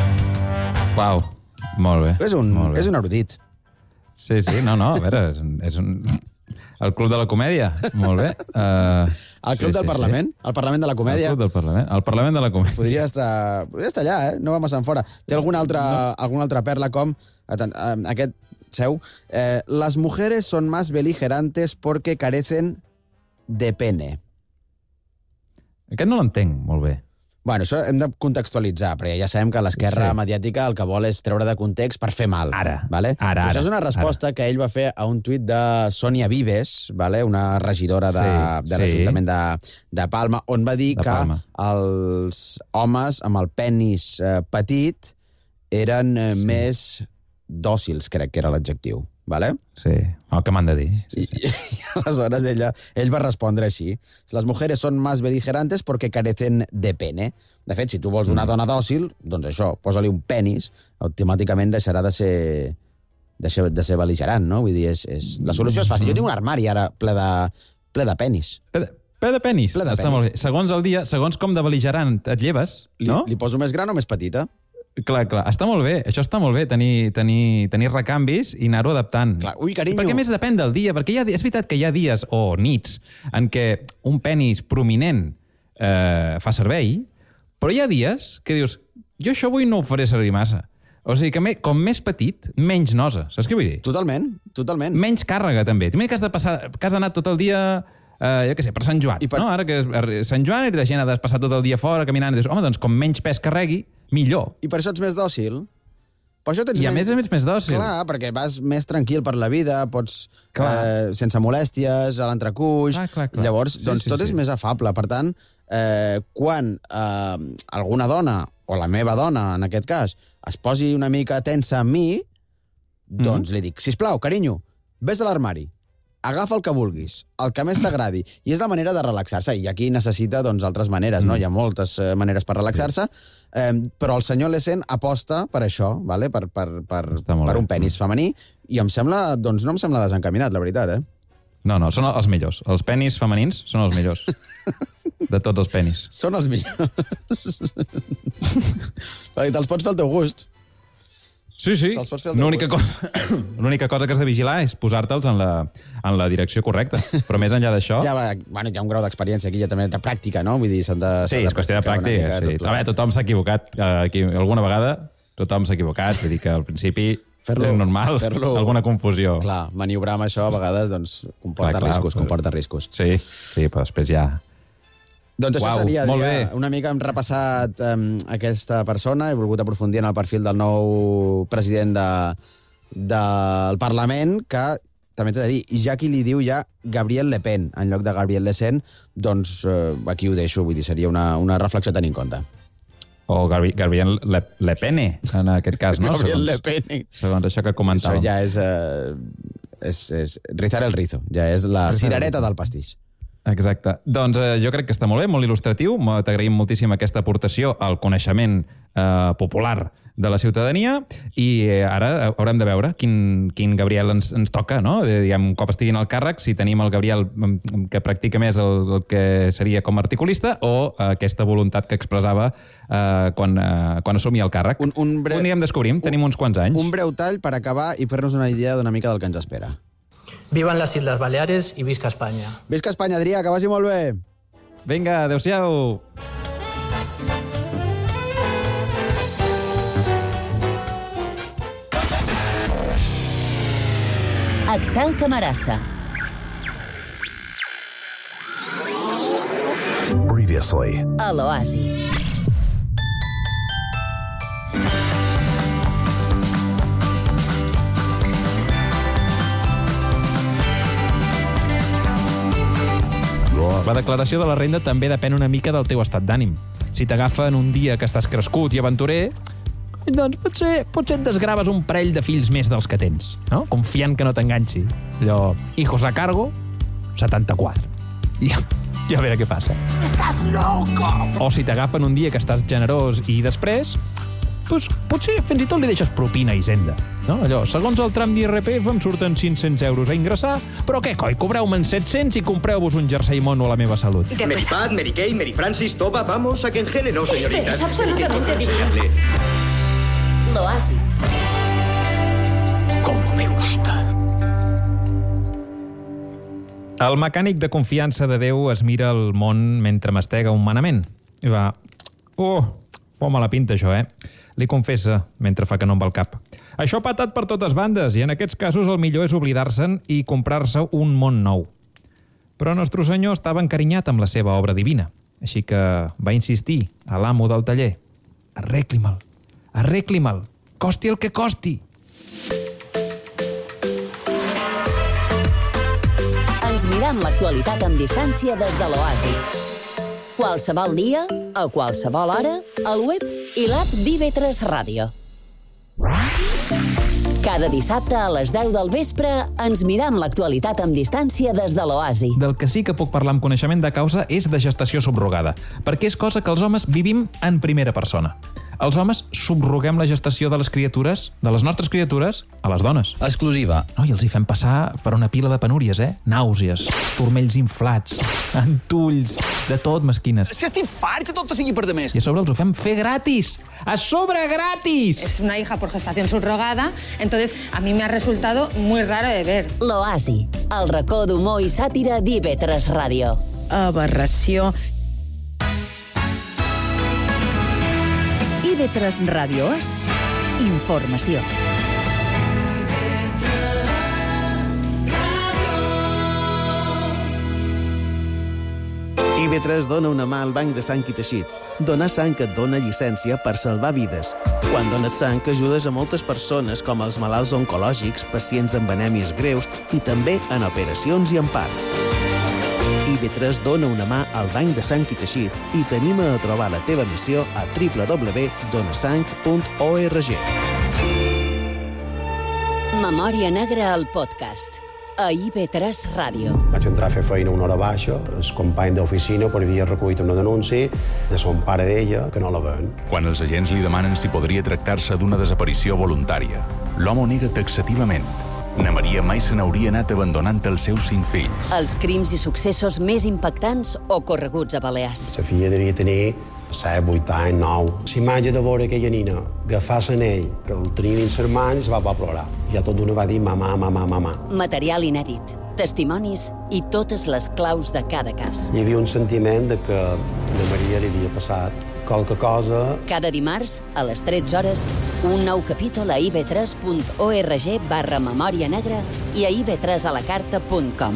Uau, molt bé. És un, molt bé. És un erudit. Sí, sí, no, no, a veure, és un... És un... El Club de la Comèdia, molt bé. Uh, el Club sí, del sí, Parlament, sí. El Parlament de la Comèdia. El Club del Parlament, el Parlament de la Comèdia. Podria estar, podria estar allà, eh? No va massa enfora. Té alguna altra, no. alguna altra perla com... Aquest seu. Eh, las mujeres son más beligerantes porque carecen de pene. Aquest no l'entenc molt bé. Bueno, això hem de contextualitzar, perquè ja sabem que l'esquerra sí. mediàtica el que vol és treure de context per fer mal. Ara, vale? ara, ara. Això és una resposta ara. que ell va fer a un tuit de Sònia Vives, vale? Una regidora de, sí, de l'Ajuntament sí. de, de Palma, on va dir de que Palma. els homes amb el penis eh, petit eren eh, sí. més dòcils, crec que era l'adjectiu. Vale? Sí, el que m'han de dir. Sí, sí. I, i aleshores ella, ell va respondre així. Les mujeres són més beligerantes perquè carecen de pene. De fet, si tu vols una dona dòcil, doncs això, posa-li un penis, automàticament deixarà de ser, de ser, de ser beligerant, no? Vull dir, és, és... la solució és fàcil. Jo tinc un armari ara ple de, ple de penis. Ple de, ple de penis? Ple de Està penis. molt bé. Segons el dia, segons com de beligerant et lleves, no? Li, li poso més gran o més petita? Clar, clar. Està molt bé. Això està molt bé, tenir, tenir, tenir recanvis i anar-ho adaptant. Clar. Ui, carinyo! Perquè més depèn del dia, perquè hi ha, és veritat que hi ha dies o nits en què un penis prominent eh, fa servei, però hi ha dies que dius, jo això avui no ho faré servir massa. O sigui que me, com més petit, menys nosa. Saps què vull dir? Totalment, totalment. Menys càrrega, també. T'imagina que has de passar, que has d'anar tot el dia... Uh, jo què sé, per Sant Joan, per... no? Ara que és Sant Joan i la gent ha de passar tot el dia fora caminant i dius, home, doncs com menys pes carregui, millor. I per això ets més dòcil? Per això tens I a menys... més ets més dòcil. Clar, perquè vas més tranquil per la vida, pots eh, sense molèsties, a l'entrecuix... Clar, clar, clar. Llavors, doncs sí, sí, tot sí. és més afable. Per tant, eh, quan eh, alguna dona, o la meva dona, en aquest cas, es posi una mica tensa amb mi, doncs mm. li dic, sisplau, carinyo, vés a l'armari, agafa el que vulguis, el que més t'agradi. I és la manera de relaxar-se. I aquí necessita doncs, altres maneres, no? Hi ha moltes eh, maneres per relaxar-se, eh, però el senyor Le Sen aposta per això, vale? per, per, per, per un penis femení, i em sembla, doncs no em sembla desencaminat, la veritat, eh? No, no, són els millors. Els penis femenins són els millors. De tots els penis. Són els millors. Perquè te'ls pots fer al teu gust. Sí, sí. L'única cosa, l'única cosa que has de vigilar és posar-te'ls en, la, en la direcció correcta. Però més enllà d'això... Ja, va, bueno, hi ha un grau d'experiència aquí, ja també de pràctica, no? Vull dir, s'han de... Sí, és qüestió de pràctica. Mica, sí. A veure, tothom s'ha equivocat. Aquí, alguna vegada tothom s'ha equivocat. Vull dir que al principi és normal, alguna confusió. Clar, maniobrar amb això a vegades doncs, comporta clar, clar, riscos, però... comporta riscos. Sí, sí, però després ja... Doncs això Uau, seria, dia, una mica hem repassat um, aquesta persona, he volgut aprofundir en el perfil del nou president de, del Parlament, que també t'he de dir, ja qui li diu ja Gabriel Le Pen, en lloc de Gabriel Le Sen, doncs uh, aquí ho deixo, vull dir, seria una, una reflexió a tenir en compte. O Gabriel, Gabriel Le, Le Pene, en aquest cas, no? Gabriel segons, Le Pene. Segons això que comentàvem. Això ja és... Uh, és, és rizar el rizo, ja és la cirereta del pastís. Exacte. Doncs eh, jo crec que està molt bé, molt il·lustratiu. T'agraïm moltíssim aquesta aportació al coneixement eh, popular de la ciutadania i eh, ara haurem de veure quin, quin Gabriel ens, ens toca, no? Diguem, un cop estiguin al càrrec, si tenim el Gabriel que practica més el, el que seria com a articulista o eh, aquesta voluntat que expressava eh, quan, eh, quan assumia el càrrec. Un, un bre... Ho anirem descobrint, tenim uns quants anys. Un breu tall per acabar i fer-nos una idea d'una mica del que ens espera. Vivan las Islas Baleares i visca Espanya. Visca Espanya, Adrià, que vagi molt bé. Vinga, adéu-siau. Axel Camarasa. Previously. A l'Oasi. La declaració de la renda també depèn una mica del teu estat d'ànim. Si t'agafen un dia que estàs crescut i aventurer, doncs potser, potser et desgraves un parell de fills més dels que tens, no? Confiant que no t'enganxi. Allò, hijos a cargo, setanta-quatre. I, i a veure què passa. Estàs loco! O si t'agafen un dia que estàs generós i després, doncs potser fins i tot li deixes propina a Hisenda. No? Allò, segons el tram d'I R P F em surten cinc-cents euros a ingressar, però què, coi, cobreu-me'n set-cents i compreu-vos un jersei mono a la meva salut. Mary Pat, Mary Kay, Mary Francis, Toba, vamos, a que engele, no, señorita. Este es absolutamente divino. L'Oasi. Como me gusta. El mecànic de confiança de Déu es mira el món mentre mastega un manament. I va, oh, fo mala pinta això, eh? Li confessa mentre fa que no em va al cap. Això ha patat per totes bandes i en aquests casos el millor és oblidar-se'n i comprar-se un món nou. Però Nostre Senyor estava encarinyat amb la seva obra divina, així que va insistir a l'amo del taller. Arregli-me'l, arregli-me'l, costi el que costi. Ens mirem l'actualitat amb distància des de l'Oasi. Qualsevol dia, a qualsevol hora, al web i l'app d'I V tres Ràdio. Cada dissabte a les deu del vespre ens mirem l'actualitat amb distància des de l'Oasi. Del que sí que puc parlar amb coneixement de causa és de gestació subrogada, perquè és cosa que els homes vivim en primera persona. Els homes subroguem la gestació de les criatures, de les nostres criatures, a les dones. Exclusiva. No, i els hi fem passar per una pila de penúries, eh? Nàusees, turmells inflats, entulls, de tot, mesquines. És que estic fart que tot sigui per demés. I a sobre els ho fem fer gratis. A sobre gratis! Es una hija por gestación subrogada, entonces a mí me ha resultado muy raro de ver. L'Oasi, el racó d'humor i sàtira d'I V tres Ràdio. Aberració. I V tres Ràdio és informació. I V tres dona una mà al Banc de Sang i Teixits. Donar sang et dona llicència per salvar vides. Quan dones sang, ajudes a moltes persones, com els malalts oncològics, pacients amb anèmies greus i també en operacions i en parts. I V tres dona una mà al Banc de Sang i Teixits i t'anima a trobar la teva missió a w w w punt donasang punt org. Memòria negra al podcast. A I V tres Ràdio. Vaig entrar a fer feina una hora baixa. El company d'oficina per havia recollit una denúncia de son pare d'ella, que no la veuen. Quan els agents li demanen si podria tractar-se d'una desaparició voluntària, l'home ho nega taxativament. Na Maria mai se n'hauria anat abandonant els seus cinc fills. Els crims i successos més impactants ocorreguts a Balears. La filla devia tenir set, vuit anys, nou. L'imatge de veure aquella nina agafar l'anell, que el tenia dins les mans, va, va plorar. Ja tot d'una va dir mamà, mamà, mamà. Material inèdit, testimonis i totes les claus de cada cas. Hi havia un sentiment de que a Maria li havia passat qualque cosa. Cada dimarts, a les tretze hores, un nou capítol a i v tres punt org barra memòria negra i a i v tres a la carta punt com.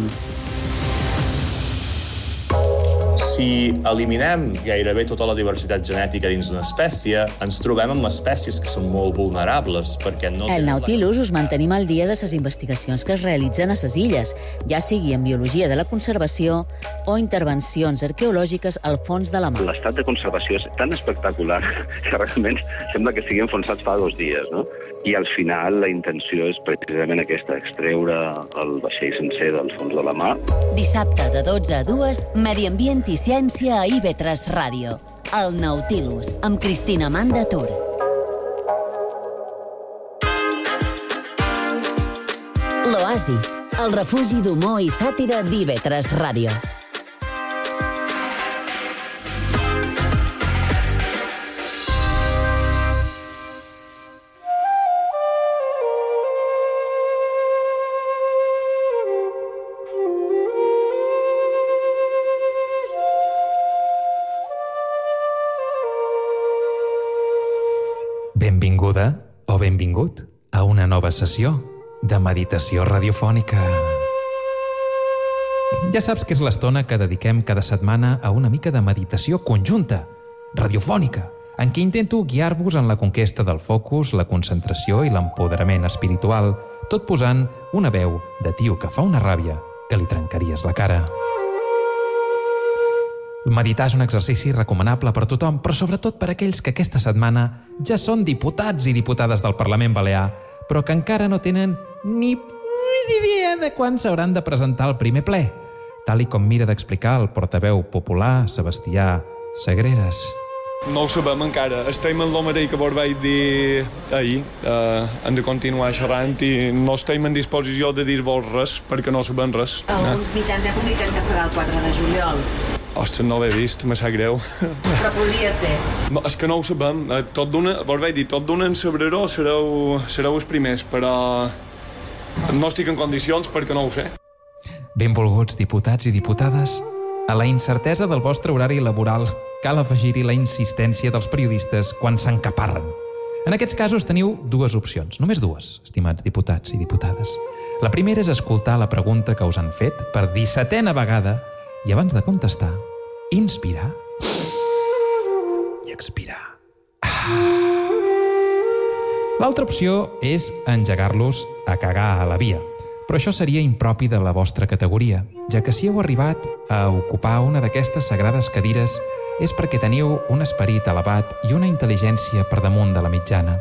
Si eliminem gairebé tota la diversitat genètica dins una espècie, ens trobem amb espècies que són molt vulnerables, perquè no... El Nautilus us mantenim al dia de les investigacions que es realitzen a les illes, ja sigui en biologia de la conservació o intervencions arqueològiques al fons de la mar. L'estat de conservació és tan espectacular que realment sembla que estiguin enfonsats fa dos dies, no? i al final la intenció és precisament aquesta, extreure el vaixell sencer del fons de la mar. Dissabte de dotze a dues, Medi Ambient i Ciència a I V tres Ràdio. El Nautilus, amb Cristina Manda Tur. L'Oasi, el refugi d'humor i sàtira d'I V tres Ràdio. Benvinguda o benvingut a una nova sessió de meditació radiofònica. Ja saps que és l'estona que dediquem cada setmana a una mica de meditació conjunta, radiofònica, en què intento guiar-vos en la conquesta del focus, la concentració i l'empoderament espiritual, tot posant una veu de tio que fa una ràbia que li trencaries la cara. Meditar és un exercici recomanable per tothom, però sobretot per aquells que aquesta setmana ja són diputats i diputades del Parlament Balear, però que encara no tenen ni idea de quan s'hauran de presentar al primer ple, tal i com mira d'explicar el portaveu popular Sebastià Sagreras. No ho sabem encara. Estem en el mateix que vos vaig dir ahir. Uh, hem de continuar xerrant i no estem en disposició de dir-vos res perquè no sabem res. Alguns mitjans ja publiquen que serà el quatre de juliol. Ostres, no l'he vist, me sap greu. Però podria ser. No, és que no ho sabem. Tot d'una, vos vaig dir, tot d'una en sabreró sereu, sereu els primers, però no estic en condicions perquè no ho sé. Benvolguts diputats i diputades, a la incertesa del vostre horari laboral cal afegir-hi la insistència dels periodistes quan s'encaparren. En aquests casos teniu dues opcions, només dues, estimats diputats i diputades. La primera és escoltar la pregunta que us han fet per dissetena vegada i abans de contestar, inspirar i expirar. L'altra opció és engegar-los a cagar a la via, però això seria impropi de la vostra categoria, ja que si heu arribat a ocupar una d'aquestes sagrades cadires és perquè teniu un esperit elevat i una intel·ligència per damunt de la mitjana.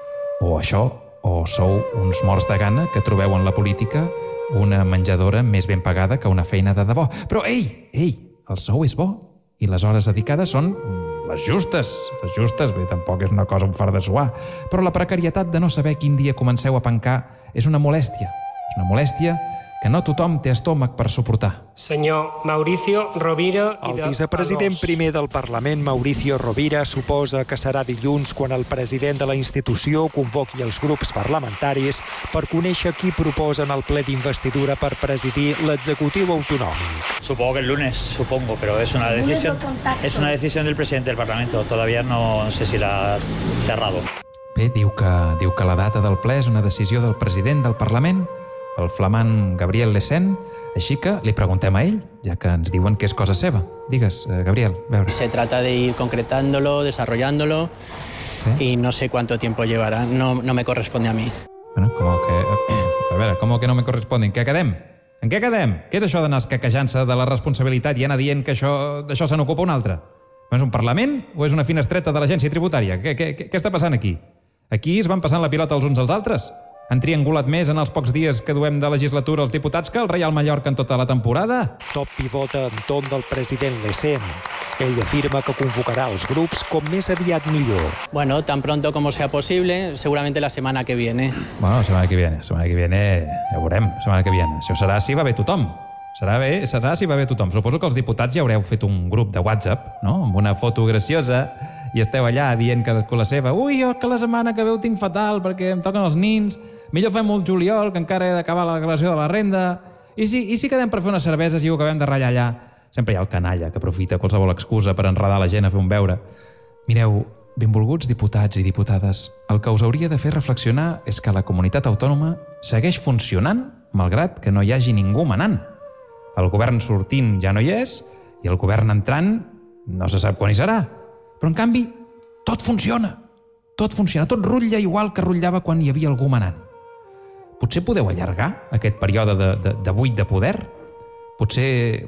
O això, o sou uns morts de gana que trobeu en la política una menjadora més ben pagada que una feina de debò. Però, ei, ei, el sou és bo i les hores dedicades són les justes. Les justes, bé, tampoc és una cosa un far de suar. Però la precarietat de no saber quin dia comenceu a pencar és una molèstia. És una molèstia que no tothom té estómac per suportar. Senyor Mauricio Rovira... El vicepresident primer del Parlament, Mauricio Rovira, suposa que serà dilluns quan el president de la institució convoqui els grups parlamentaris per conèixer qui proposen el ple d'investidura per presidir l'executiu autonòmic. Supongo que el lunes, supongo, pero es una decisión, es una decisión del presidente del Parlamento. Todavía no sé si l'ha cerrado. Bé, diu que, diu que la data del ple és una decisió del president del Parlament, el flamant Gabriel Lecén, així que li preguntem a ell, ja que ens diuen que és cosa seva. Digues, Gabriel, a veure. Se trata de ir concretándolo, desarrollándolo, ¿sí? Y no sé cuánto tiempo llevará. No, no me corresponde a mí. Bueno, como que... A veure, com que no me corresponde? En què quedem? En què quedem? Què és això d'anar escaquejant-se de la responsabilitat i anar dient que això d'això se n'ocupa un altre? És un Parlament o és una finestreta de l'agència tributària? Què, què, què està passant aquí? Aquí es van passant la pilota els uns als altres? Han triangulat més en els pocs dies que duem de legislatura els diputats que el Reial Mallorca en tota la temporada? Top pivota en ton del president Lecén. Ell afirma que convocarà els grups com més aviat millor. Bueno, tan pronto como sea posible, seguramente la semana que viene. Bueno, la semana que viene, la semana que viene, ja ho veurem, la setmana que viene. Això serà si va bé tothom. Serà bé, serà si va bé tothom. Suposo que els diputats ja haureu fet un grup de WhatsApp, no?, amb una foto graciosa, i esteu allà dient cadascú la seva. Ui, jo que la setmana que ve ho tinc fatal perquè em toquen els nins. Millor fem el juliol, que encara he d'acabar la declaració de la renda. I si, i si quedem per fer unes cerveses i ho acabem de ratllar allà? Sempre hi ha el canalla que aprofita qualsevol excusa per enredar la gent a fer un beure. Mireu, benvolguts diputats i diputades, el que us hauria de fer reflexionar és que la comunitat autònoma segueix funcionant malgrat que no hi hagi ningú manant. El govern sortint ja no hi és i el govern entrant no se sap quan hi serà. Però, en canvi, tot funciona. Tot funciona, tot rutlla igual que rutllava quan hi havia algú manant. Potser podeu allargar aquest període de, de, de buit de poder? Potser...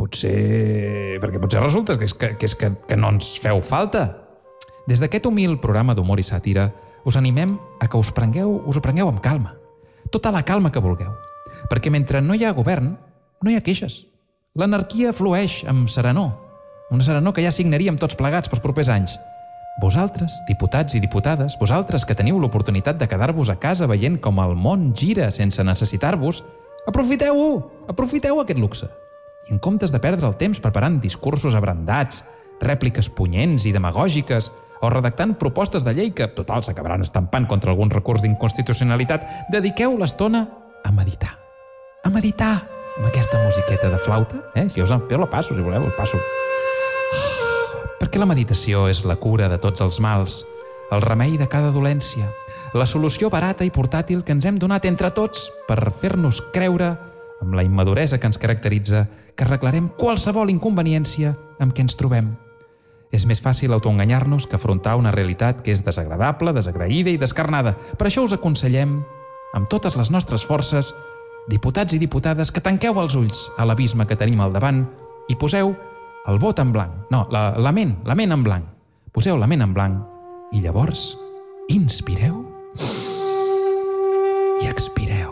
Potser... Perquè potser resulta que és que, que, és que, que no ens feu falta. Des d'aquest humil programa d'humor i sàtira us animem a que us prengueu, us ho prengueu amb calma. Tota la calma que vulgueu. Perquè mentre no hi ha govern, no hi ha queixes. L'anarquia flueix amb serenor. Una serenor que ja signaríem tots plegats pels propers anys. Vosaltres, diputats i diputades, vosaltres que teniu l'oportunitat de quedar-vos a casa veient com el món gira sense necessitar-vos, aprofiteu-ho! Aprofiteu aquest luxe. I en comptes de perdre el temps preparant discursos abrandats, rèpliques punyents i demagògiques, o redactant propostes de llei que, total, s'acabaran estampant contra algun recurs d'inconstitucionalitat, dediqueu l'estona a meditar. A meditar! Amb aquesta musiqueta de flauta, eh? Jo, jo la passo, si voleu, la passo. Perquè la meditació és la cura de tots els mals, el remei de cada dolència, la solució barata i portàtil que ens hem donat entre tots per fer-nos creure, amb la immaduresa que ens caracteritza, que arreglarem qualsevol inconveniència amb què ens trobem. És més fàcil autoenganyar-nos que afrontar una realitat que és desagradable, desagraïda i descarnada. Per això us aconsellem, amb totes les nostres forces, diputats i diputades, que tanqueu els ulls a l'abisme que tenim al davant i poseu el vot en blanc. No, la, la ment, la ment en blanc. Poseu la ment en blanc i llavors inspireu i expireu.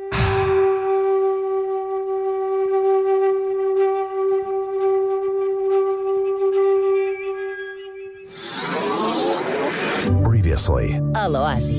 Previously a l'Oasi.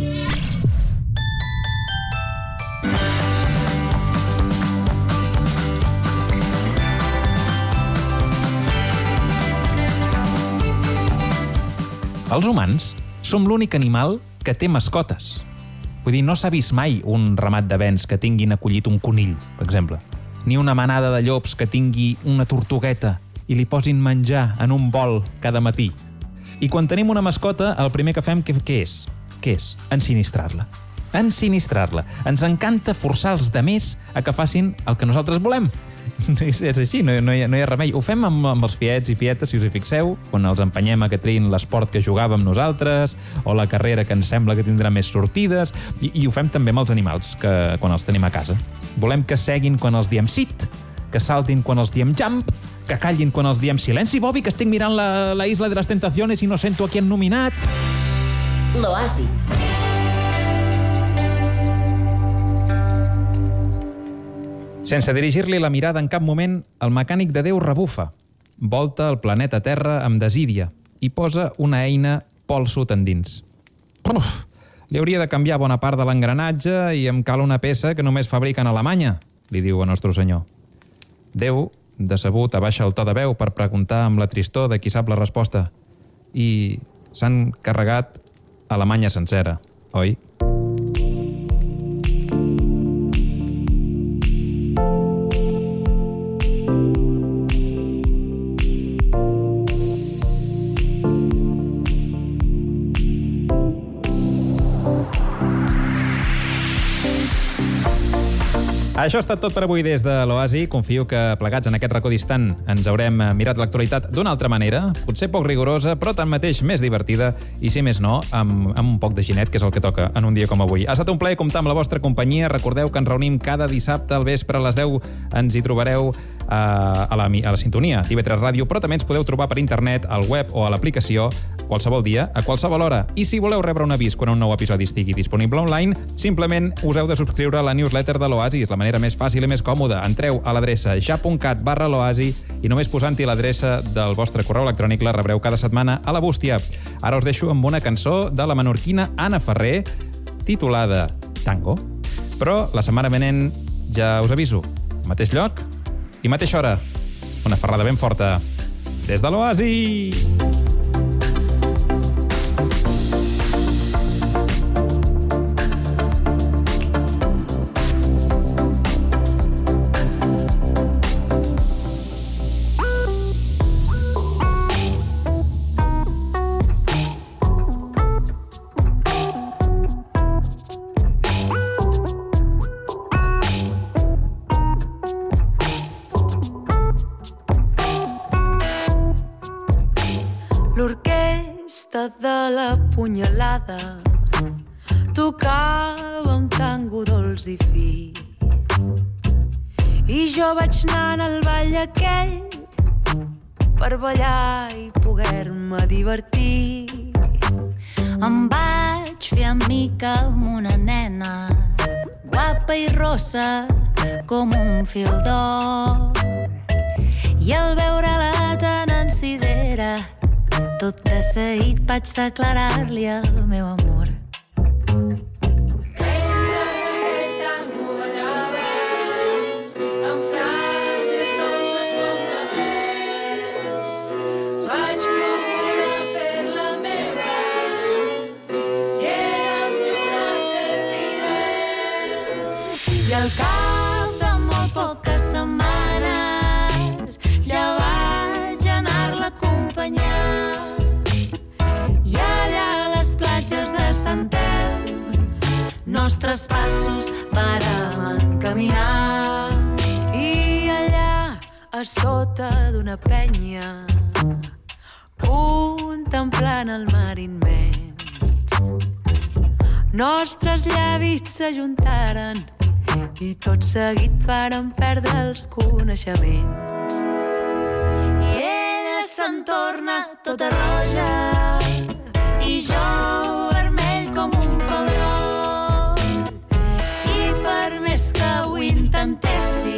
Els humans som l'únic animal que té mascotes. Vull dir, no s'ha vist mai un ramat de bens que tinguin acollit un conill, per exemple. Ni una manada de llops que tingui una tortugueta i li posin menjar en un bol cada matí. I quan tenim una mascota, el primer que fem, què, què és? Què és? Ensinistrar-la. Ensinistrar-la. Ens encanta forçar els demés a que facin el que nosaltres volem. És, és així, no, no, hi ha, no hi ha remei. Ho fem amb, amb els fiets i fietes, si us hi fixeu, quan els empenyem a que triïn l'esport que jugàvem nosaltres, o la carrera que ens sembla que tindrà més sortides, i, i ho fem també amb els animals, que, quan els tenim a casa. Volem que seguin quan els diem sit, que saltin quan els diem jump, que callin quan els diem silenci, Bobby, que estic mirant la, la Isla de les Tentaciones i no sento a qui han nominat. L'Oasi. Sense dirigir-li la mirada en cap moment, el mecànic de Déu rebufa, volta el planeta Terra amb desídia i posa una eina polsut endins. Uf, li hauria de canviar bona part de l'engranatge i em cal una peça que només fabriquen a Alemanya, li diu a Nostre Senyor. Déu, decebut, abaixa el to de veu per preguntar amb la tristor de qui sap la resposta. I s'han carregat Alemanya sencera, oi? Això ha estat tot per avui des de l'Oasi. Confio que plegats en aquest racó distant ens haurem mirat l'actualitat d'una altra manera, potser poc rigorosa, però tanmateix més divertida i, si més no, amb, amb un poc de ginet, que és el que toca en un dia com avui. Ha estat un plaer comptar amb la vostra companyia. Recordeu que ens reunim cada dissabte al vespre a les deu. Ens hi trobareu a, a, la, a la sintonia d'I V tres Ràdio, però també ens podeu trobar per internet, al web o a l'aplicació, qualsevol dia, a qualsevol hora. I si voleu rebre un avís quan un nou episodi estigui disponible online, simplement us heu de subscriure a la newsletter de l'Oasi. És la manera més fàcil i més còmoda. Entreu a l'adreça ja.cat barra l'Oasi i només posant-hi l'adreça del vostre correu electrònic la rebreu cada setmana a la bústia. Ara us deixo amb una cançó de la menorquina Anna Ferrer titulada Tango. Però la setmana venent ja us aviso, mateix lloc i mateixa hora. Una ferrada ben forta des de l'Oasi! L'orquestra de la punyalada tocava un tango dolç i fi i jo vaig anar al ball aquell per ballar i poder-me divertir. Em vaig vaig fer amica amb una nena guapa i rossa com un fil d'or. I al veure-la tan encisera, tot de seguit vaig declarar-li el meu amor. I al cap de molt poques setmanes ja vaig anar-la a acompanyar. I allà a les platges de Sant Elm nostres passos vàrem encaminar. I allà, a sota d'una penya, contemplant el mar immens, nostres llavis s'ajuntaren i tot seguit vàrem perdre els coneixements. I ella se'n torna tota roja i jo vermell com un pebrot. I per més que ho intentéssim